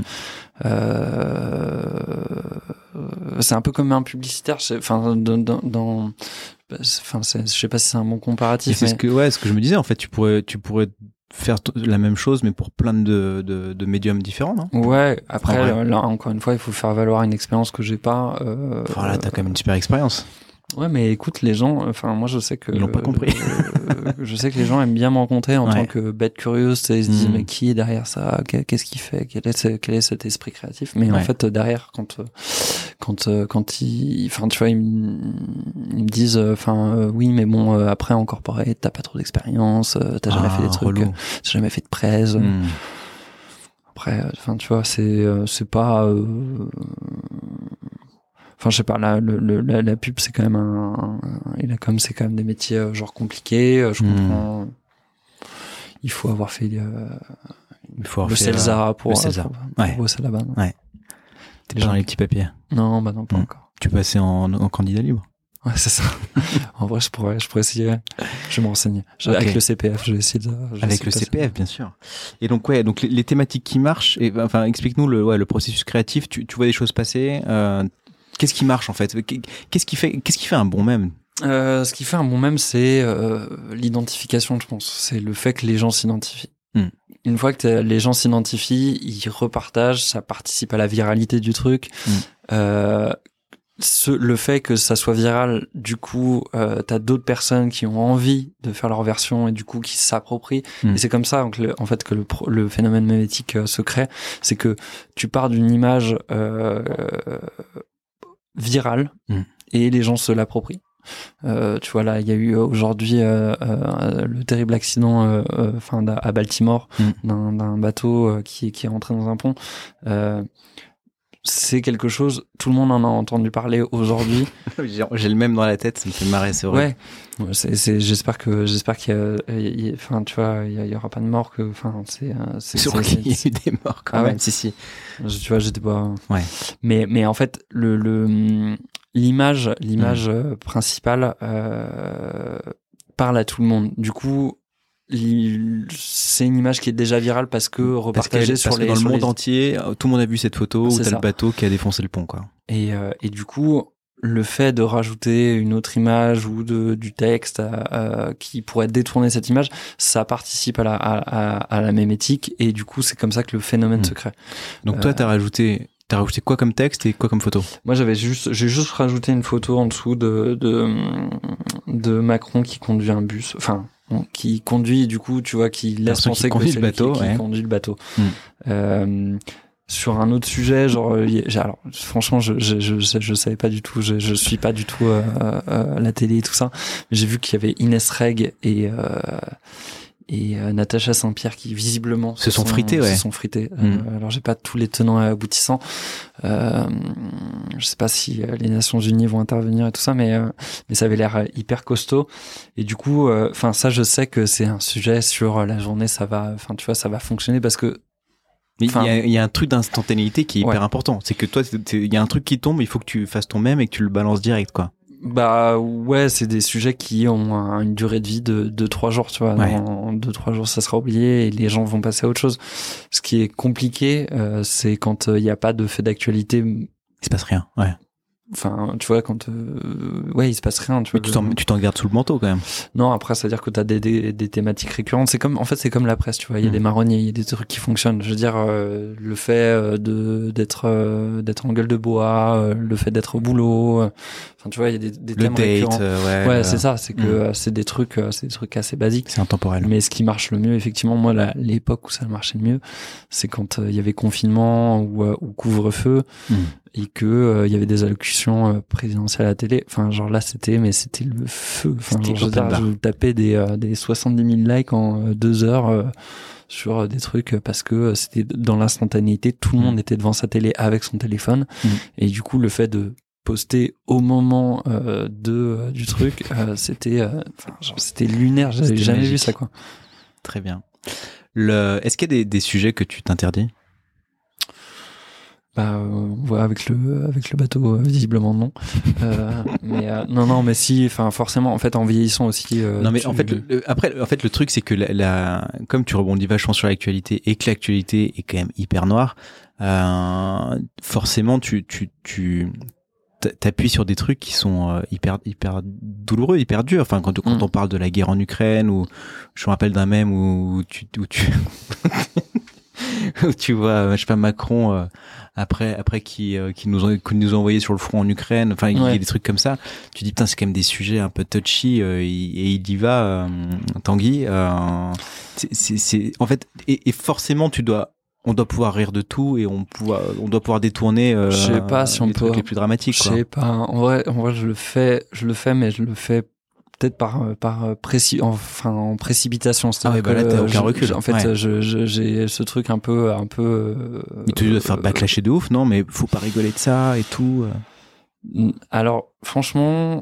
C'est un peu comme un publicitaire. Enfin, je sais pas si c'est un bon comparatif. C'est ce que je me disais. En fait, tu pourrais faire la même chose, mais pour plein de médiums différents, non? Ouais, après, là, encore une fois, il faut faire valoir une expérience que j'ai pas. Voilà, t'as quand même une super expérience. Ouais, mais écoute, les gens, enfin, moi, je sais que... Ils l'ont pas compris. Je sais que les gens aiment bien me rencontrer en tant que bête curieuse, ils se disent, mais qui est derrière ça? Qu'est-ce qu'il fait? Quel est cet esprit créatif? Mais en fait, derrière, quand ils, enfin, tu vois, ils me disent, oui, mais bon, après, en corporate, t'as pas trop d'expérience, t'as jamais fait des trucs, t'as jamais fait de presse. Après, enfin, tu vois, c'est pas, enfin, je sais pas, la pub, c'est quand même c'est quand même des métiers, genre compliqués, je comprends. Il faut avoir fait, le CELSA pour bosser là-bas. Ouais. T'es déjà dans les petits papiers? Non, bah non, pas encore. Tu passais en candidat libre? Ouais, c'est ça. En vrai, je pourrais essayer. Je vais me renseigner. Avec le CPF, je vais essayer de... Avec le CPF, bien sûr. Et donc, donc les thématiques qui marchent, enfin, explique-nous le processus créatif. Tu vois des choses passer, qu'est-ce qui marche en fait? Qu'est-ce qui fait un bon mème? Ce qui fait un bon mème, c'est l'identification, je pense. C'est le fait que les gens s'identifient. Une fois que les gens s'identifient, ils repartagent, ça participe à la viralité du truc. Le fait que ça soit viral, du coup, t'as d'autres personnes qui ont envie de faire leur version et du coup qui s'approprient. Et c'est comme ça, donc, en fait, que le phénomène mémétique se crée. C'est que tu pars d'une image virale et les gens se l'approprient. Tu vois, là, il y a eu aujourd'hui le terrible accident à Baltimore d'un bateau qui est rentré dans un pont. C'est quelque chose, tout le monde en a entendu parler aujourd'hui. J'ai le même dans la tête, ça me fait marrer, c'est vrai. Ouais, j'espère qu'il y a, enfin, tu vois, il y aura pas de mort, que, enfin, c'est sûr qu'il y a eu des morts quand même. Ouais. Si. Tu vois, j'étais pas. Ouais. Mais en fait, l'image principale parle à tout le monde. Du coup, c'est une image qui est déjà virale parce que repartagée dans le monde entier, tout le monde a vu cette photo où t'as le bateau qui a défoncé le pont, quoi. Et du coup, le fait de rajouter une autre image ou du texte qui pourrait détourner cette image, ça participe à la mémétique et du coup, c'est comme ça que le phénomène se crée. Donc toi, t'as rajouté quoi comme texte et quoi comme photo? Moi, j'ai juste rajouté une photo en dessous de Macron qui conduit un bus, enfin, qui conduit, du coup, tu vois, qui laisse penser que c'est lui qui conduit le bateau. Sur un autre sujet, genre, alors, franchement, je savais pas du tout, je suis pas du tout la télé et tout ça, mais j'ai vu qu'il y avait Inès Reg et Natacha Saint-Pierre qui visiblement se sont frités. Alors j'ai pas tous les tenants et aboutissants. Je sais pas si les Nations Unies vont intervenir et tout ça, mais ça avait l'air hyper costaud. Et du coup, enfin ça, je sais que c'est un sujet sur la journée, ça va, enfin tu vois, ça va fonctionner parce que. Mais il y a un truc d'instantanéité qui est hyper important. C'est que toi, il y a un truc qui tombe, il faut que tu fasses ton mème et que tu le balances direct, quoi. Bah ouais, c'est des sujets qui ont une durée de vie de 2-3 jours, tu vois. En 2-3 jours, ça sera oublié et les gens vont passer à autre chose. Ce qui est compliqué, c'est quand il n'y a pas de fait d'actualité. Il se passe rien, ouais. Enfin, tu vois, quand il se passe rien, tu vois. Mais tu t'en gardes sous le manteau quand même. Non, après, c'est-à-dire que t'as des thématiques récurrentes. C'est comme la presse, tu vois. Il y a des marronniers, il y a des trucs qui fonctionnent. Je veux dire, le fait d'être en gueule de bois, le fait d'être au boulot. Enfin, tu vois, il y a des thèmes récurrents. Ouais, c'est ça. C'est que c'est des trucs assez basiques. C'est intemporel. Mais ce qui marche le mieux, effectivement, moi, l'époque où ça marchait le mieux, c'est quand il y avait confinement ou couvre-feu. Et que il y avait des allocutions présidentielles à la télé. Enfin, genre là, c'était le feu. Enfin, je tapais des 70 000 likes en 2 heures sur des trucs parce que c'était dans l'instantanéité. Tout le monde était devant sa télé avec son téléphone. Et du coup, le fait de poster au moment du truc, c'était lunaire. J'avais jamais vu ça, quoi. Très bien. Est-ce qu'il y a des sujets que tu t'interdis? Bah ouais, avec le bateau visiblement non. Non mais si, enfin forcément en fait en vieillissant aussi. Non mais en fait le truc c'est que comme tu rebondis vachement sur l'actualité et que l'actualité est quand même hyper noire, forcément tu t'appuies sur des trucs qui sont hyper douloureux, hyper durs. Enfin, quand on parle de la guerre en Ukraine, ou je me rappelle d'un mème où tu où tu vois, je sais pas, Macron après qui nous a envoyé sur le front en Ukraine. Enfin, il y a des trucs comme ça. Tu dis putain, c'est quand même des sujets un peu touchy et il y va, Tanguy. C'est en fait et forcément on doit pouvoir rire de tout et on doit pouvoir détourner je sais pas si on les peut trucs les plus dramatiques. Je sais pas. En vrai, je le fais, mais je le fais peut-être en précipitation. Ah ouais, bah là t'as aucun recul. En fait, j'ai ce truc un peu. Mais tu dois te faire backlasher de ouf, non? Mais faut pas rigoler de ça et tout. Alors, franchement.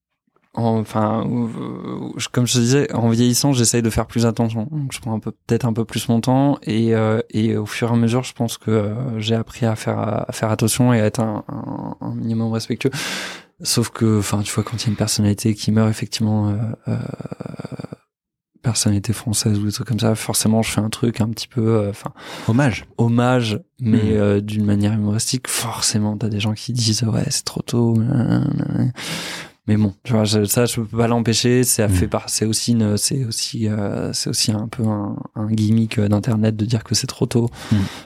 Comme je te disais, en vieillissant, j'essaye de faire plus attention. Donc, je prends peut-être un peu plus mon temps et au fur et à mesure, je pense que j'ai appris à faire attention et à être un minimum respectueux. Sauf que, tu vois, quand il y a une personnalité qui meurt, effectivement, personnalité française ou des trucs comme ça, forcément, je fais un truc un petit peu, hommage, mais d'une manière humoristique. Forcément, t'as des gens qui disent ouais, c'est trop tôt. Mais bon, tu vois, ça, je peux pas l'empêcher. C'est aussi un peu un gimmick d'internet de dire que c'est trop tôt.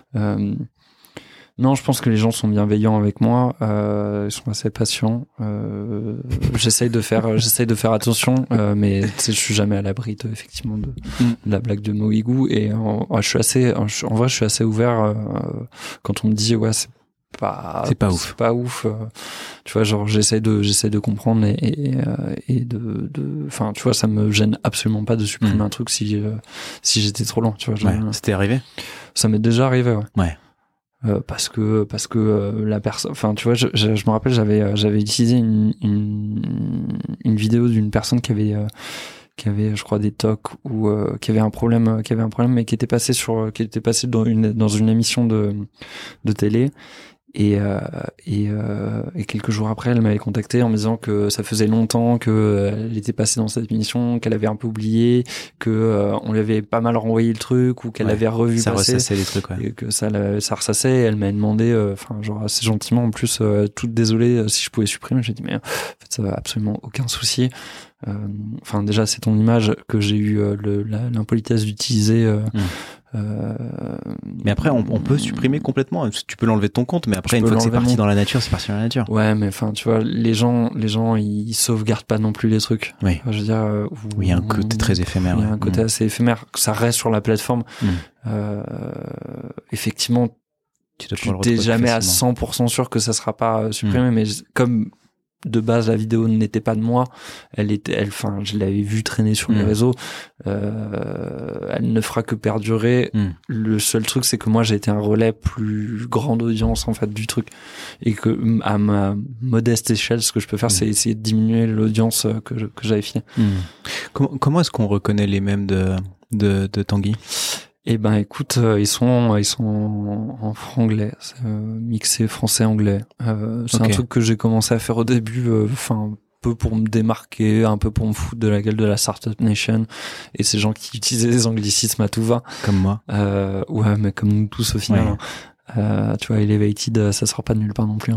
Non, je pense que les gens sont bienveillants avec moi. Ils sont assez patients. J'essaye de faire attention, mais je suis jamais à l'abri effectivement de la blague de Moïgou. Et en vrai, je suis assez ouvert quand on me dit ouais, c'est pas ouf. Tu vois, genre j'essaie de comprendre et enfin, tu vois, ça me gêne absolument pas de supprimer un truc si j'étais trop lent, tu vois. C'était arrivé. Ça m'est déjà arrivé, ouais. Parce que la personne, enfin, tu vois, je me rappelle, j'avais utilisé une vidéo d'une personne qui avait je crois des tocs ou qui avait un problème mais qui était passé dans une émission de télé. Et quelques jours après, elle m'avait contacté en me disant que ça faisait longtemps qu'elle était passée dans cette émission, qu'elle avait un peu oublié, que on lui avait pas mal renvoyé le truc ou qu'elle avait revu ça passer. ressassait les trucs, et que ça ressassait. Et elle m'avait demandé, genre assez gentiment en plus, toute désolée si je pouvais supprimer. J'ai dit mais en fait ça va absolument aucun souci. Enfin déjà c'est ton image que j'ai eu l'impolitesse d'utiliser. Mais après, on peut supprimer complètement. Tu peux l'enlever de ton compte, mais après, une fois que c'est parti dans la nature, c'est parti dans la nature. Ouais, mais enfin, tu vois, les gens, ils sauvegardent pas non plus les trucs. Oui. Enfin, je veux dire, oui, il y a un côté très éphémère. Il y a un côté assez éphémère. Ça reste sur la plateforme. Effectivement, tu t'es jamais à 100% sûr que ça sera pas supprimé, mais comme de base la vidéo n'était pas de moi, enfin je l'avais vue traîner sur les réseaux, elle ne fera que perdurer. Le seul truc c'est que moi j'ai été un relais plus grande audience en fait du truc, et que à ma modeste échelle ce que je peux faire c'est essayer de diminuer l'audience que j'avais filée. Comment est-ce qu'on reconnaît les mèmes de Tanguy? Eh ben écoute, ils sont en franglais, mixé français-anglais. C'est un truc que j'ai commencé à faire au début, un peu pour me démarquer, un peu pour me foutre de la gueule de la Startup Nation et ces gens qui utilisaient des anglicismes à tout va. Comme moi. Ouais, mais comme nous tous au final. Ouais. Tu vois, Elevated, ça sort pas de nulle part non plus.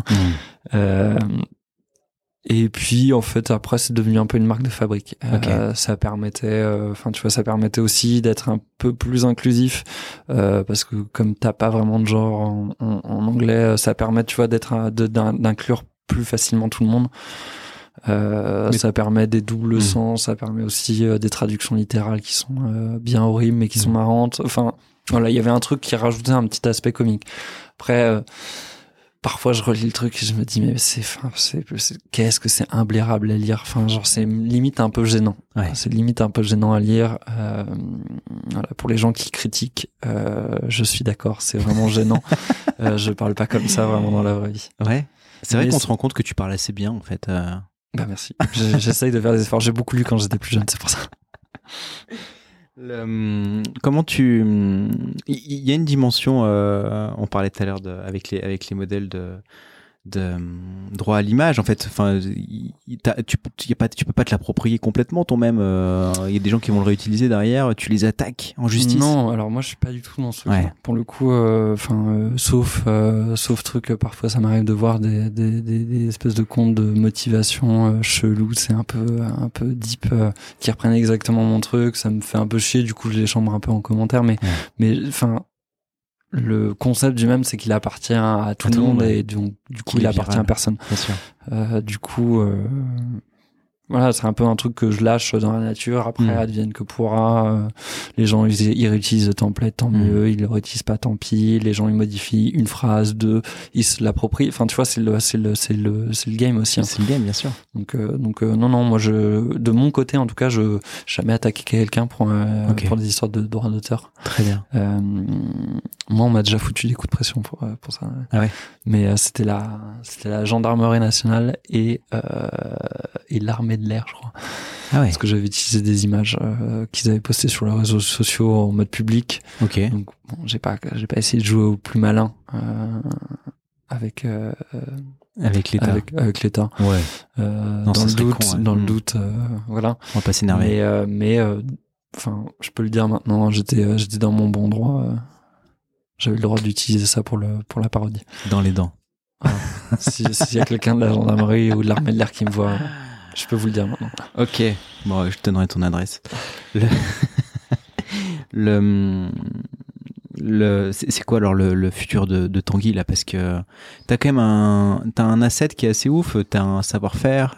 Et puis en fait après c'est devenu un peu une marque de fabrique. Ça permettait ça permettait aussi d'être un peu plus inclusif parce que comme t'as pas vraiment de genre en anglais, ça permet tu vois d'inclure plus facilement tout le monde. Ça permet des doubles sens, ça permet aussi des traductions littérales qui sont bien horribles mais qui sont marrantes. Enfin voilà, il y avait un truc qui rajoutait un petit aspect comique. Après parfois je relis le truc et je me dis mais qu'est-ce que c'est imblairable à lire, enfin genre c'est limite un peu gênant. C'est limite un peu gênant à lire. Voilà, pour les gens qui critiquent, je suis d'accord, c'est vraiment gênant. Je parle pas comme ça vraiment dans la vraie vie. Ouais, c'est vrai qu'on se rend compte que tu parles assez bien en fait. Bah merci. J'essaye de faire des efforts, j'ai beaucoup lu quand j'étais plus jeune, c'est pour ça. Comment il y a une dimension, on parlait tout à l'heure avec les modèles droit à l'image en fait. Enfin, tu peux pas te l'approprier complètement ton même. Il y a des gens qui vont le réutiliser derrière. Tu les attaques en justice. Non, alors moi je suis pas du tout dans ce truc. Pour le coup, sauf truc, parfois ça m'arrive de voir des espèces de comptes de motivation chelous. C'est un peu deep, qui reprennent exactement mon truc. Ça me fait un peu chier. Du coup, je les chambre un peu en commentaire. Mais enfin. Le concept du même, c'est qu'il appartient à tout le monde et du coup, il appartient à personne. Bien sûr. Du coup, voilà, c'est un peu un truc que je lâche dans la nature. Après, advienne que pourra. Les gens, ils réutilisent le template, tant mieux. Ils le réutilisent pas, tant pis. Les gens, ils modifient une phrase, ils se l'approprient. Enfin, tu vois, c'est le game aussi. Hein. C'est le game, bien sûr. Donc, non, moi, de mon côté, en tout cas, je jamais attaqué quelqu'un pour des histoires de droit d'auteur. Très bien. Moi, on m'a déjà foutu des coups de pression pour ça. Ah ouais. Mais c'était la gendarmerie nationale et l'armée de l'air, je crois. Ah ouais. Parce que j'avais utilisé des images qu'ils avaient postées sur les réseaux sociaux en mode public. Ok. Donc bon, j'ai pas essayé de jouer au plus malin avec l'État. Avec l'État. Ouais. Non, dans le doute, voilà. On va pas s'énerver. Mais enfin, je peux le dire maintenant, j'étais dans mon bon droit. J'avais le droit d'utiliser ça pour la parodie. Dans les dents. Voilà. S'il y a quelqu'un de la gendarmerie ou de l'armée de l'air qui me voit, je peux vous le dire maintenant. Ok. Bon, je te donnerai ton adresse. C'est quoi alors le futur de Tanguy là, parce que t'as quand même t'as un asset qui est assez ouf, t'as un savoir-faire,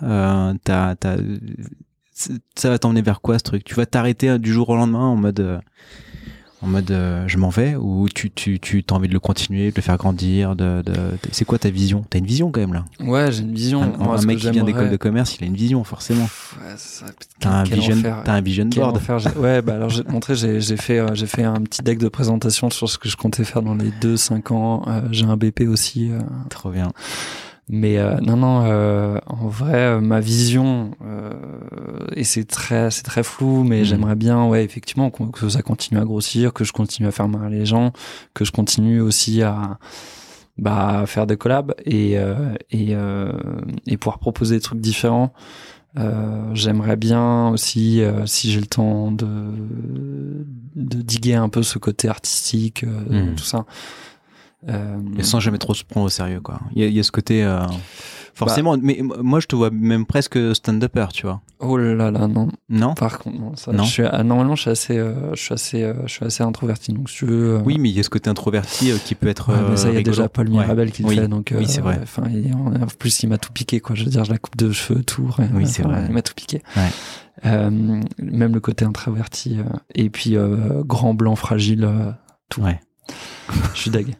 ça va t'emmener vers quoi ce truc? Tu vas t'arrêter du jour au lendemain en mode je m'en vais, ou tu t'as envie de le continuer, de le faire grandir, c'est quoi ta vision? T'as une vision quand même là. Ouais, j'ai une vision. Un mec qui vient d'école de commerce, il a une vision forcément. Ouais, t'as un vision board. Ouais, bah alors j'ai montré, j'ai fait un petit deck de présentation sur ce que je comptais faire dans les 2-5 ans. J'ai un BP aussi. Trop bien. Mais non, en vrai, ma vision, et c'est très flou, mais j'aimerais bien, ouais, effectivement, que ça continue à grossir, que je continue à faire marrer les gens, que je continue aussi à faire des collabs et pouvoir proposer des trucs différents. J'aimerais bien aussi, si j'ai le temps, de diguer un peu ce côté artistique, tout ça. Et sans jamais trop se prendre au sérieux, quoi. Il y a ce côté forcément, mais moi je te vois même presque stand-upper, tu vois. Oh là là, non. Non. Par contre, non. Non. Normalement, je suis assez introverti, donc si tu veux. Oui, mais il y a ce côté introverti qui peut être. Mais ça, il y a rigolo. déjà Paul Mirabel qui le fait, donc. Oui, c'est vrai. Enfin, en plus, il m'a tout piqué, quoi. Je veux dire, je la coupe de cheveux, tout. Oui, c'est vrai. Il m'a tout piqué. Ouais. Même le côté introverti, et puis grand blanc fragile, tout. Ouais. Je suis deg.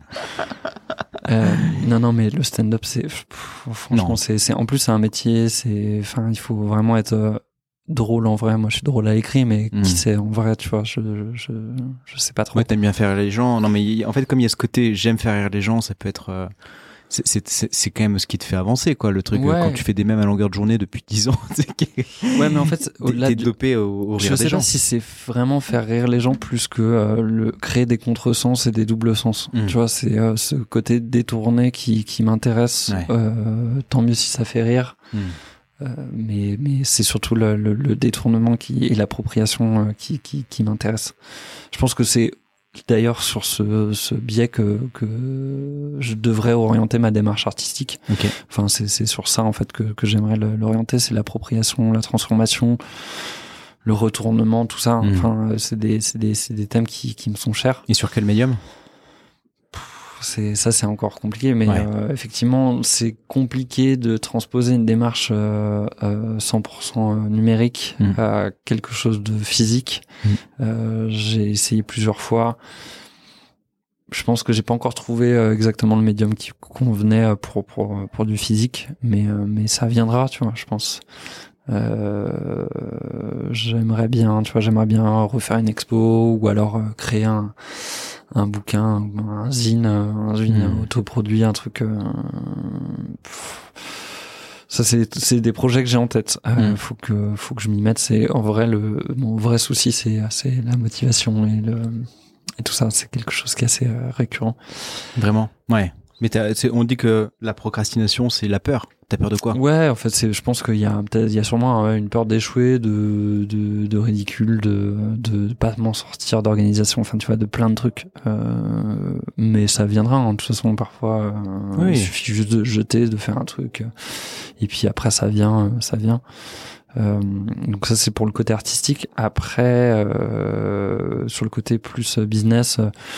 Non, mais le stand-up, franchement, c'est en plus c'est un métier, enfin, il faut vraiment être drôle en vrai. Moi, je suis drôle à l'écrit, mais qui sait en vrai, tu vois, je sais pas trop. Ouais, t'aimes bien faire rire les gens. Non, mais en fait, comme il y a ce côté, j'aime faire rire les gens, ça peut être. C'est quand même ce qui te fait avancer, quoi, le truc. Quand tu fais des mèmes à longueur de journée depuis 10 ans. Ouais, mais en fait, au-delà t'es dopé au rire des gens. Je sais pas si c'est vraiment faire rire les gens plus que créer des contresens et des doubles sens. Tu vois, c'est ce côté détourné qui m'intéresse. Tant mieux si ça fait rire. Mais c'est surtout le détournement et l'appropriation qui m'intéresse. Je pense que c'est d'ailleurs sur ce biais que je devrais orienter ma démarche artistique. Okay. Enfin, c'est sur ça en fait que j'aimerais l'orienter, c'est l'appropriation, la transformation, le retournement, tout ça. Enfin, c'est des thèmes qui me sont chers. Et sur quel médium? C'est encore compliqué, mais effectivement, c'est compliqué de transposer une démarche 100% numérique à quelque chose de physique. J'ai essayé plusieurs fois. Je pense que j'ai pas encore trouvé exactement le médium qui convenait pour du physique, mais ça viendra, tu vois, je pense. J'aimerais bien refaire une expo ou alors créer un bouquin, un zine autoproduit, un truc. Ça, c'est des projets que j'ai en tête. Faut que je m'y mette. C'est en vrai mon vrai souci, c'est la motivation et tout ça. C'est quelque chose qui est assez récurrent. Vraiment, ouais. Mais on dit que la procrastination, c'est la peur. T'as peur de quoi? Ouais, en fait, je pense qu'il y a sûrement une peur d'échouer, de ridicule, de pas m'en sortir, d'organisation, enfin, tu vois, de plein de trucs. Mais ça viendra, hein. De toute façon, parfois, il suffit juste de jeter, de faire un truc. Et puis après, ça vient. Donc ça, c'est pour le côté artistique. Après, sur le côté plus business,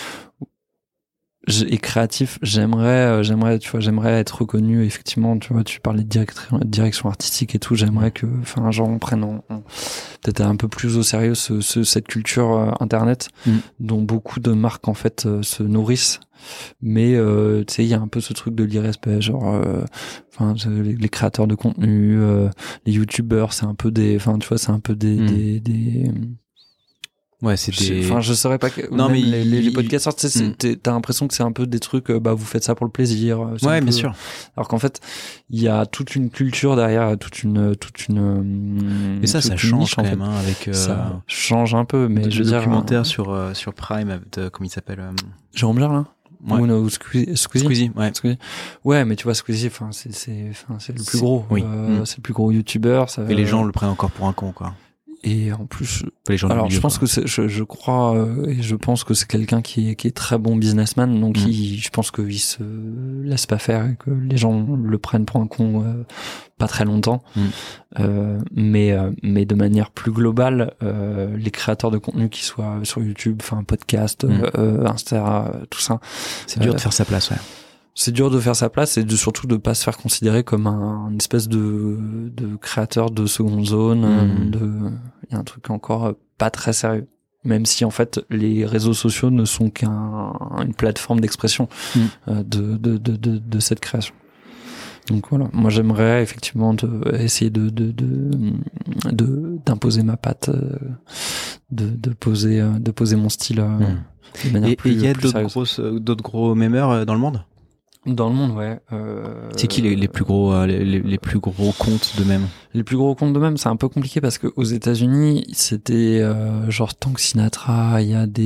et créatif, j'aimerais être reconnu, effectivement. Tu vois, tu parlais de direction artistique et tout, j'aimerais que, enfin, genre, on prenne peut-être un peu plus au sérieux cette culture internet, dont beaucoup de marques, en fait, se nourrissent. Mais tu sais, il y a un peu ce truc de l'irrespect, genre les créateurs de contenu, les youtubeurs, c'est un peu des, enfin, tu vois, c'est un peu des ouais, c'est des... Enfin, je saurais pas que... Non, mais les podcasteurs, tu sais, t'as l'impression que c'est un peu des trucs, vous faites ça pour le plaisir. Ouais, bien sûr. Alors qu'en fait, il y a toute une culture derrière, toute une... Et ça change niche, quand même, hein, avec... Ça change un peu, mais je veux dire... documentaire sur Prime, comment il s'appelle Jérôme Jarre, là? Ouais. Ou Squeezie, ouais. Squeezie. Ouais, mais tu vois, Squeezie, enfin, c'est le plus gros. Oui. C'est le plus gros youtubeur. Et les gens le prennent encore pour un con, quoi. Et en plus, les gens alors je pense que je crois et je pense que c'est quelqu'un qui est très bon businessman, donc je pense qu'il se laisse pas faire et que les gens le prennent pour un con pas très longtemps. Mais de manière plus globale, les créateurs de contenu qui soient sur YouTube, enfin podcast, Insta, tout ça, c'est dur de faire sa place, ouais. C'est dur de faire sa place et surtout de pas se faire considérer comme une espèce de créateur de seconde zone. Il y a un truc encore pas très sérieux. Même si en fait les réseaux sociaux ne sont qu'une plateforme d'expression de cette création. Donc voilà, moi j'aimerais effectivement essayer d'imposer ma patte, de poser mon style de manière plus. Et il y a d'autres gros mémeurs dans le monde? Dans le monde, ouais. C'est qui les plus gros les plus gros comptes de mèmes? Les plus gros comptes de mèmes, c'est un peu compliqué parce que aux États-Unis, c'était genre Tank Sinatra. Il y a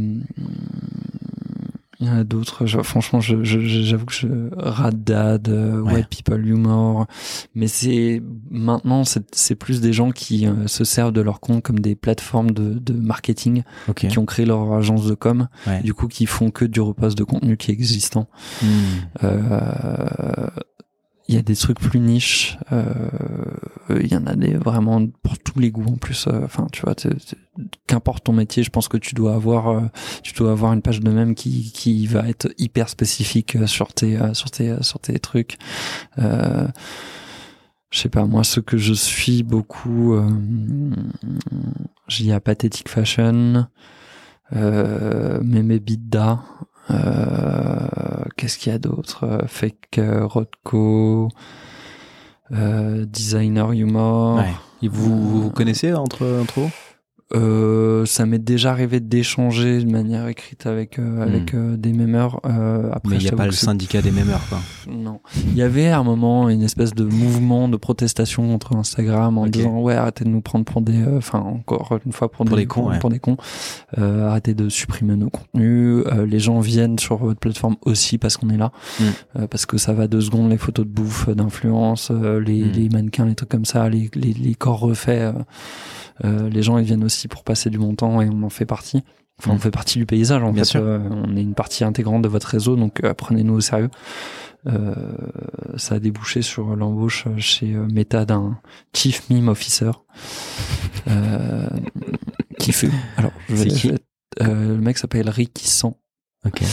d'autres. Franchement, j'avoue que Rad Dad, White People Humor, mais maintenant c'est plus des gens qui se servent de leur compte comme des plateformes de marketing, qui ont créé leur agence de com, du coup qui font que du repost de contenu qui est existant. Il y a des trucs plus niches, il y en a des vraiment pour tous les goûts en plus. Enfin, tu vois, qu'importe ton métier, je pense que tu dois avoir une page de mème qui va être hyper spécifique sur tes trucs. Je sais pas, moi, ce que je suis beaucoup, il y a Pathetic Fashion, Meme Bidda. Qu'est-ce qu'il y a d'autre? Fake Rodko, Designer Humor. Ouais. Et vous connaissez entre vous? Ça m'est déjà arrivé d'échanger de manière écrite avec des mémeurs. Après, mais il n'y a pas le syndicat des mémeurs, quoi. Non. Il y avait à un moment une espèce de mouvement de protestation contre Instagram en disant ouais, arrêtez de nous prendre pour des, encore une fois pour des cons, pour des cons. Arrêtez de supprimer nos contenus. Les gens viennent sur votre plateforme aussi parce qu'on est là, parce que ça va 2 secondes les photos de bouffe, d'influence, les mannequins, les trucs comme ça, les corps refaits. Les gens ils viennent aussi pour passer du bon temps et on en fait partie. Enfin, on fait partie du paysage en fait. On est une partie intégrante de votre réseau, donc prenez-nous au sérieux. Ça a débouché sur l'embauche chez Meta d'un Chief Meme Officer qui fait. Alors, le mec s'appelle Ricky San. Ok.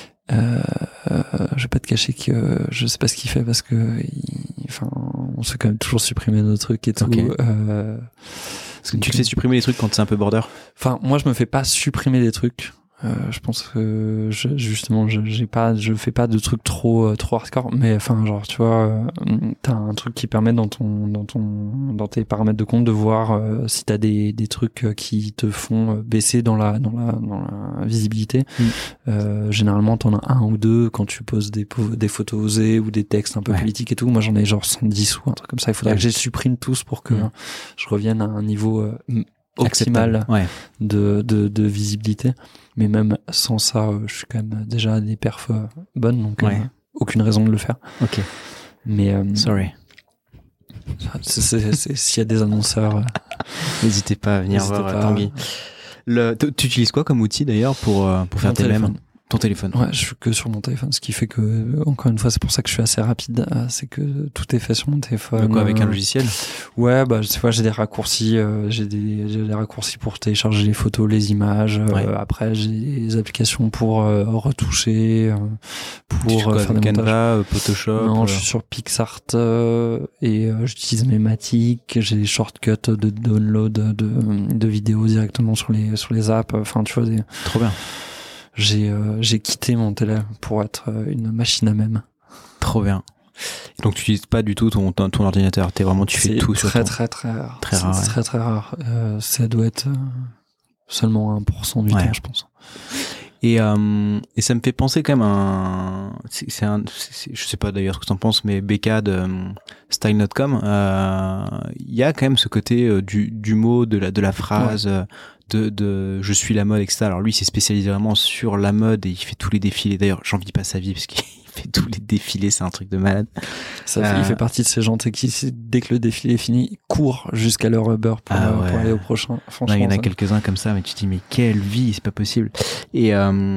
Je vais pas te cacher que je sais pas ce qu'il fait parce que on se fait quand même toujours supprimer nos trucs et tout. Est-ce que tu te fais supprimer les trucs quand c'est un peu border? Enfin, moi je me fais pas supprimer des trucs. Je pense que je fais pas de trucs trop hardcore, mais enfin genre tu vois, t'as un truc qui permet dans tes paramètres de compte de voir si t'as des trucs qui te font baisser dans la visibilité. Généralement t'en as 1 ou 2 quand tu poses des photos osées ou des textes un peu politiques et tout. Moi j'en ai genre 110 ou un truc comme ça. Il faudrait que je les supprime tous pour que je revienne à un niveau optimal de visibilité. Mais même sans ça, je suis quand même déjà à des perfs bonnes. Donc, aucune raison de le faire. Ok. Mais Sorry. S'il y a des annonceurs, N'hésitez pas à venir voir Tanguy. Tu utilises quoi comme outil d'ailleurs pour faire tes mèmes? Ton téléphone. Ouais, je suis que sur mon téléphone, ce qui fait que, encore une fois, c'est pour ça que je suis assez rapide, c'est que tout est fait sur mon téléphone. Quoi, avec un logiciel? Ouais, tu vois, j'ai des raccourcis, j'ai des raccourcis pour télécharger les photos, les images. Après, j'ai des applications pour retoucher, pour faire des montages. Canva, Photoshop. Non, je suis sur PixArt et j'utilise Mematic. J'ai des shortcuts de download de vidéos directement sur les apps. Enfin, tu vois, Trop bien. J'ai quitté mon télé pour être une machine à mème. Trop bien. Donc tu n'utilises pas du tout ton ordinateur, tu fais tout sur ton... C'est très rare. Très rare. C'est très rare. Ça doit être seulement 1% du temps, je pense. Et ça me fait penser quand même je sais pas d'ailleurs ce que t'en penses, mais BK de Style.com, il y a quand même ce côté du mot, de la phrase, de je suis la mode, etc. Alors lui, il s'est spécialisé vraiment sur la mode et il fait tous les défilés. D'ailleurs, j'envie pas sa vie parce qu'il fait tous les défilés, c'est un truc de malade. Il fait partie de ces gens qui, dès que le défilé est fini, courent jusqu'à leur Uber pour aller au prochain. Franchement, il y en a quelques-uns comme ça, mais tu te dis mais quelle vie, c'est pas possible. Et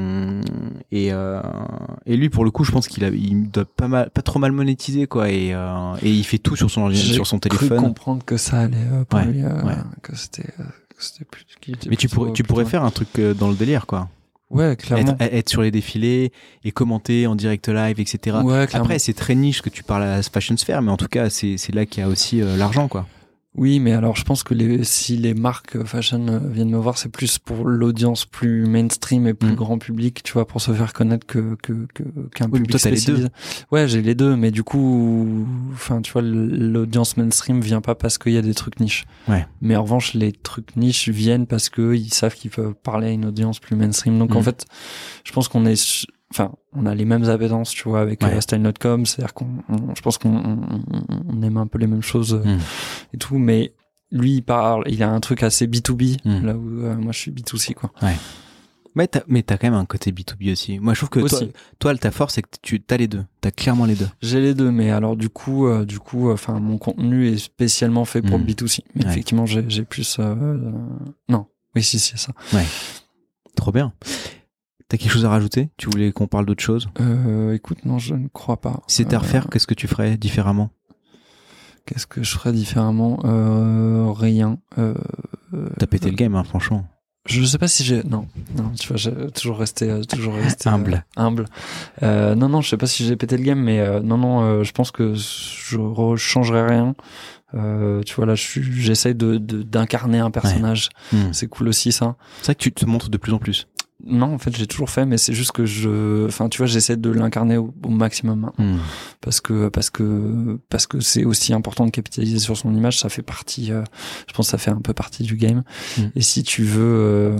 lui, pour le coup, je pense il doit pas trop mal monétiser, quoi. Et il fait tout sur son ordinateur, sur son téléphone. J'ai cru comprendre que ça allait pour lui, que c'était plus. Mais tu pourrais faire un truc dans le délire, quoi. Ouais, clairement. Être sur les défilés et commenter en direct live, etc. Ouais, clairement. Après, c'est très niche que tu parles à la fashion sphere, mais en tout cas, c'est là qu'il y a aussi l'argent, quoi. Oui, mais alors je pense que si les marques fashion viennent me voir, c'est plus pour l'audience plus mainstream et plus grand public, tu vois, pour se faire connaître qu'un public toi, spécialisé. Les deux. Ouais, j'ai les deux, mais du coup, enfin, tu vois, l'audience mainstream vient pas parce qu'il y a des trucs niches. Ouais. Mais en revanche, les trucs niches viennent parce que ils savent qu'ils peuvent parler à une audience plus mainstream. Donc en fait, je pense qu'on a les mêmes appétences, tu vois, avec Style.com, c'est-à-dire je pense qu'on aime un peu les mêmes choses et tout, mais lui, il a un truc assez B2B, là où moi je suis B2C, quoi. Ouais. Mais t'as quand même un côté B2B aussi. Moi, je trouve que toi, ta force, c'est que t'as les deux. T'as clairement les deux. J'ai les deux, mais alors du coup, enfin, mon contenu est spécialement fait pour le B2C. Mais effectivement, j'ai plus, non. Oui, si, c'est ça. Ouais. Trop bien. T'as quelque chose à rajouter? Tu voulais qu'on parle d'autre chose? Écoute, non, je ne crois pas. Si c'était à refaire, qu'est-ce que tu ferais différemment? Qu'est-ce que je ferais différemment? Rien. T'as pété le game, hein, franchement. Je sais pas si non, tu vois, j'ai toujours resté humble. Non, je sais pas si j'ai pété le game, mais je pense que je changerais rien. Tu vois, là, j'essaye d'incarner un personnage. C'est cool aussi, ça. C'est vrai que tu te montres de plus en plus. Non, en fait, j'ai toujours fait, mais c'est juste que tu vois, j'essaie de l'incarner au maximum. Parce que c'est aussi important de capitaliser sur son image. Ça fait partie, je pense que ça fait un peu partie du game. Et si tu veux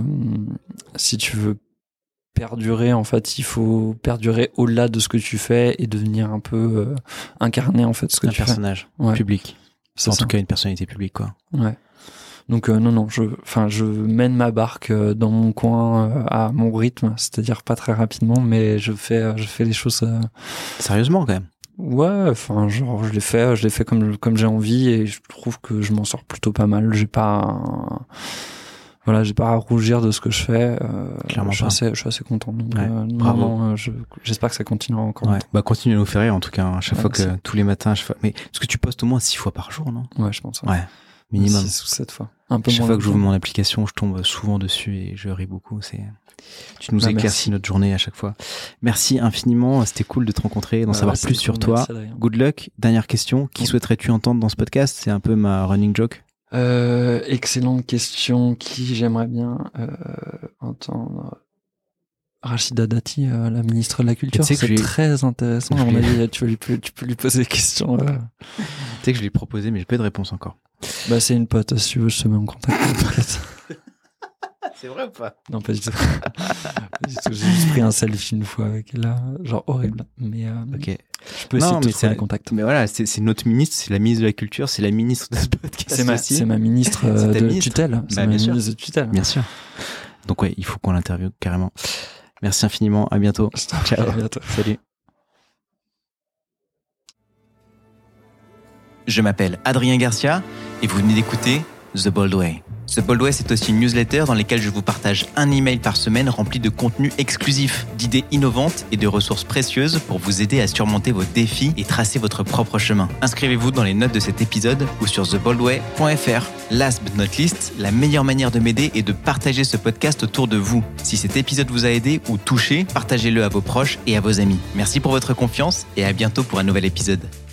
perdurer, en fait, il faut perdurer au-delà de ce que tu fais et devenir un peu incarner, en fait, ce que tu fais. Un personnage public. En tout cas, une personnalité publique, quoi. Ouais. Donc je mène ma barque dans mon coin à mon rythme, c'est-à-dire pas très rapidement, mais je fais les choses sérieusement quand même. Ouais, enfin genre je l'ai fait comme j'ai envie et je trouve que je m'en sors plutôt pas mal. J'ai pas à rougir de ce que je fais. Clairement je suis assez content. Donc, bravo. J'espère que ça continuera encore. Ouais. Continue à nous faire rire en tout cas. À chaque fois que tous les matins, mais est-ce que tu postes au moins 6 fois par jour, non? Ouais, je pense. Ouais. Minimum. 6 ou 7 fois. Un peu chaque moins. fois que j'ouvre mon application, je tombe souvent dessus et je ris beaucoup. Tu nous éclaircis notre journée à chaque fois. Merci infiniment. C'était cool de te rencontrer, d'en savoir plus sur toi. Good luck. Dernière question. Qui souhaiterais-tu entendre dans ce podcast? C'est un peu ma running joke. Excellente question. Qui j'aimerais bien entendre? Rachida Dati, la ministre de la Culture. C'est très intéressant. À mon avis, tu peux lui poser des questions. Tu sais que je l'ai proposé, mais j'ai pas de réponse encore. Bah, c'est une pote. Si tu veux, je te mets en contact. C'est vrai ou pas? Non, pas du tout. J'ai juste pris un selfie une fois avec elle, genre horrible. Mais ok. Je peux essayer de te trouver un contact. Mais voilà, c'est notre ministre, c'est la ministre de la Culture, c'est la ministre de ce podcast. C'est ma ministre de tutelle. C'est ma ministre de tutelle. Bien sûr. Donc ouais, il faut qu'on l'interviewe carrément. Merci infiniment. À bientôt. Ciao. À bientôt. Salut. Je m'appelle Adrien Garcia et vous venez d'écouter The Bold Way. The Bold Way, c'est aussi une newsletter dans laquelle je vous partage un email par semaine rempli de contenu exclusif, d'idées innovantes et de ressources précieuses pour vous aider à surmonter vos défis et tracer votre propre chemin. Inscrivez-vous dans les notes de cet épisode ou sur theboldway.fr. Last but not least, la meilleure manière de m'aider est de partager ce podcast autour de vous. Si cet épisode vous a aidé ou touché, partagez-le à vos proches et à vos amis. Merci pour votre confiance et à bientôt pour un nouvel épisode.